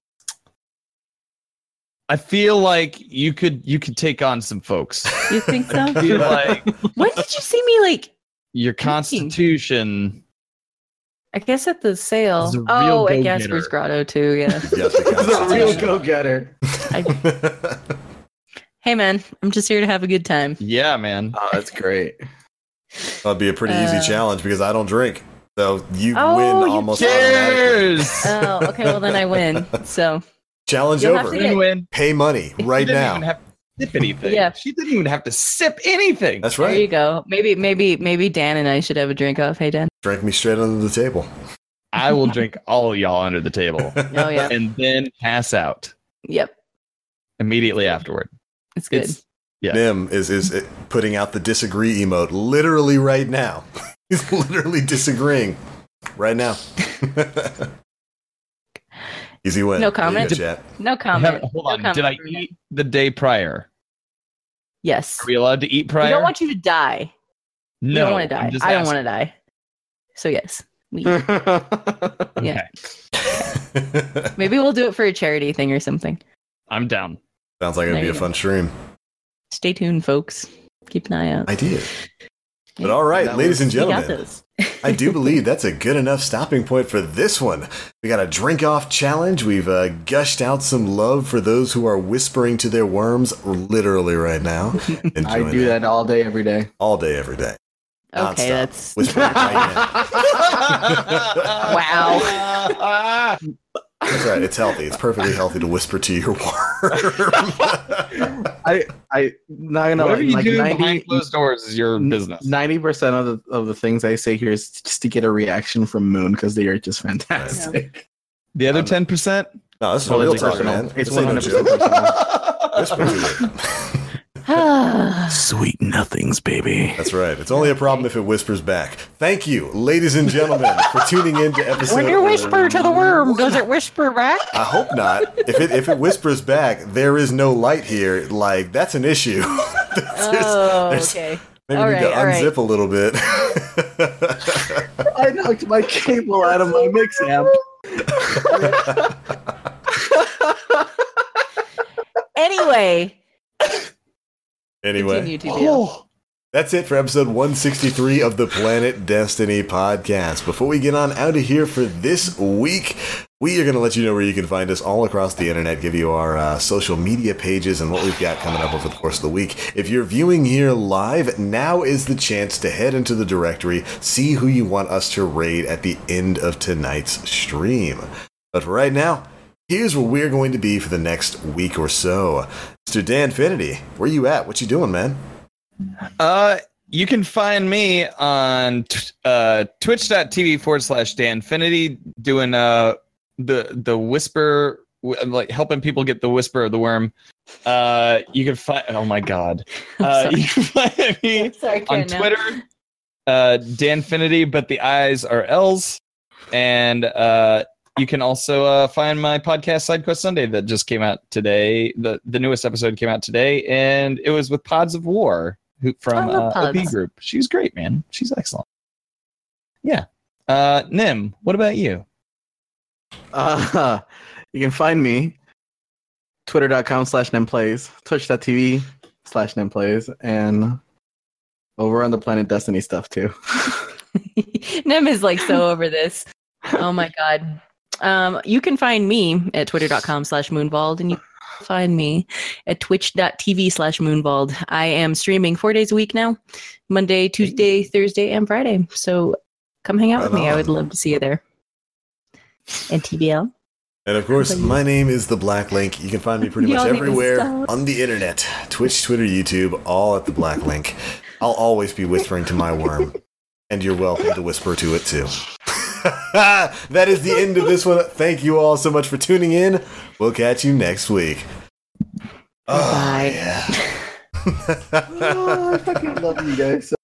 I feel like you could you could take on some folks. You think so? I feel like When did you see me like? your Drinking. constitution. I guess at the sale. He's a real Oh, at go-getter. Gasper's Grotto too. Yeah. Yeah, He's a real go-getter. Hey man, I'm just here to have a good time. Yeah, man. Oh, that's great. That'd be a pretty easy Uh, challenge because I don't drink. So you Oh, win you almost automatically. Cheers. Oh, okay. Well, then I win. So Challenge You'll have over. to Win win. Pay money right She didn't now. even have to sip anything. Yeah. She didn't even have to sip anything. That's there you right. go. Maybe, maybe, maybe Dan and I should have a drink off. Hey Dan. Drink me straight under the table. I will drink all y'all under the table Oh yeah. and then pass out Yep. immediately afterward. It's good. It's yeah. Nim is is uh, putting out the disagree emote literally right now. He's literally disagreeing right now. Easy win. No There you comment. go, chat. No I comment. haven't- hold No on. comment Did I from me. eat the day prior? Yes. Are we allowed to eat We prior? don't want you to die. no. We don't want to I'm die. just I don't want asking. to die. So yes. We, Okay. yeah. Maybe we'll do it for a charity thing or something. I'm down. Sounds like it'd There be you a go. fun stream. Stay tuned, folks. Keep an eye out. I did. But all right, That ladies was- and We got gentlemen, this. I do believe that's a good enough stopping point for this one. We got a drink off challenge. We've uh, gushed out some love for those who are whispering to their worms literally right now. I Enjoying do it that all day, every day. all day, every day. Okay, Nonstop. that's Whispering right now. wow. That's right. It's healthy. It's perfectly healthy to whisper to your worm. I I not gonna Whatever like, you like do ninety behind closed doors is your business. ninety percent of the of the things I say here is just to get a reaction from Moon because they are just fantastic. The other ten percent. No, this is Totally real talk, personal. man. It's This ain't no one hundred percent joke. personal. Whisper to it. Sweet nothings, baby. That's right. It's only a problem if it whispers back. Thank you, ladies and gentlemen, for tuning in to episode. When you whisper to the worm, does it whisper back? I hope not. If it if it whispers back, there is no light here. Like that's an issue. There's- Oh, there's- okay. Maybe All we need to right, all right. unzip a little bit. I knocked my cable out of my mix amp. Anyway. Anyway. Continue, T B L. Oh. That's it for episode one sixty-three of the Planet Destiny podcast. Before we get on out of here for this week, we are going to let you know where you can find us all across the internet, give you our uh, social media pages and what we've got coming up over the course of the week. If you're viewing here live, now is the chance to head into the directory, see who you want us to raid at the end of tonight's stream. But for right now, here's where we're going to be for the next week or so. Mister Danfinity, where you at? What you doing, man? Uh, you can find me on t- uh, twitch.tv forward slash Danfinity doing uh, the, the whisper, like helping people get the whisper of the worm. Uh, you can find, oh my God. Uh, you can find me Sorry, on Twitter, uh, Danfinity, but the I's are L's. And uh, you can also uh, find my podcast, Side Quest Sunday, that just came out today. The, the newest episode came out today, and it was with Pods of War. Who, from uh, O P Group. She's great, man. She's excellent. Yeah. Uh, Nim, what about you? Uh, you can find me twitter.com slash nemplays, twitch.tv slash nemplays, and over on the Planet Destiny stuff too. Nem is like so over this. Oh my God. Um, you can find me at twitter.com slash moonbald, and you find me at twitch.tv slash moonbald. I am streaming four days a week now, Monday, Tuesday, Thursday, and Friday. So come hang out Right with me. on. I would love to see you there. And T B L. And of course, my name is The Black Link. You can find me pretty much Y'all need to everywhere stop. on the internet. Twitch, Twitter, YouTube, all at The Black Link. I'll always be whispering to my worm. And you're welcome to whisper to it too. That is the end of this one. Thank you all so much for tuning in. We'll catch you next week. Bye. Oh, yeah. Oh, I fucking love you guys.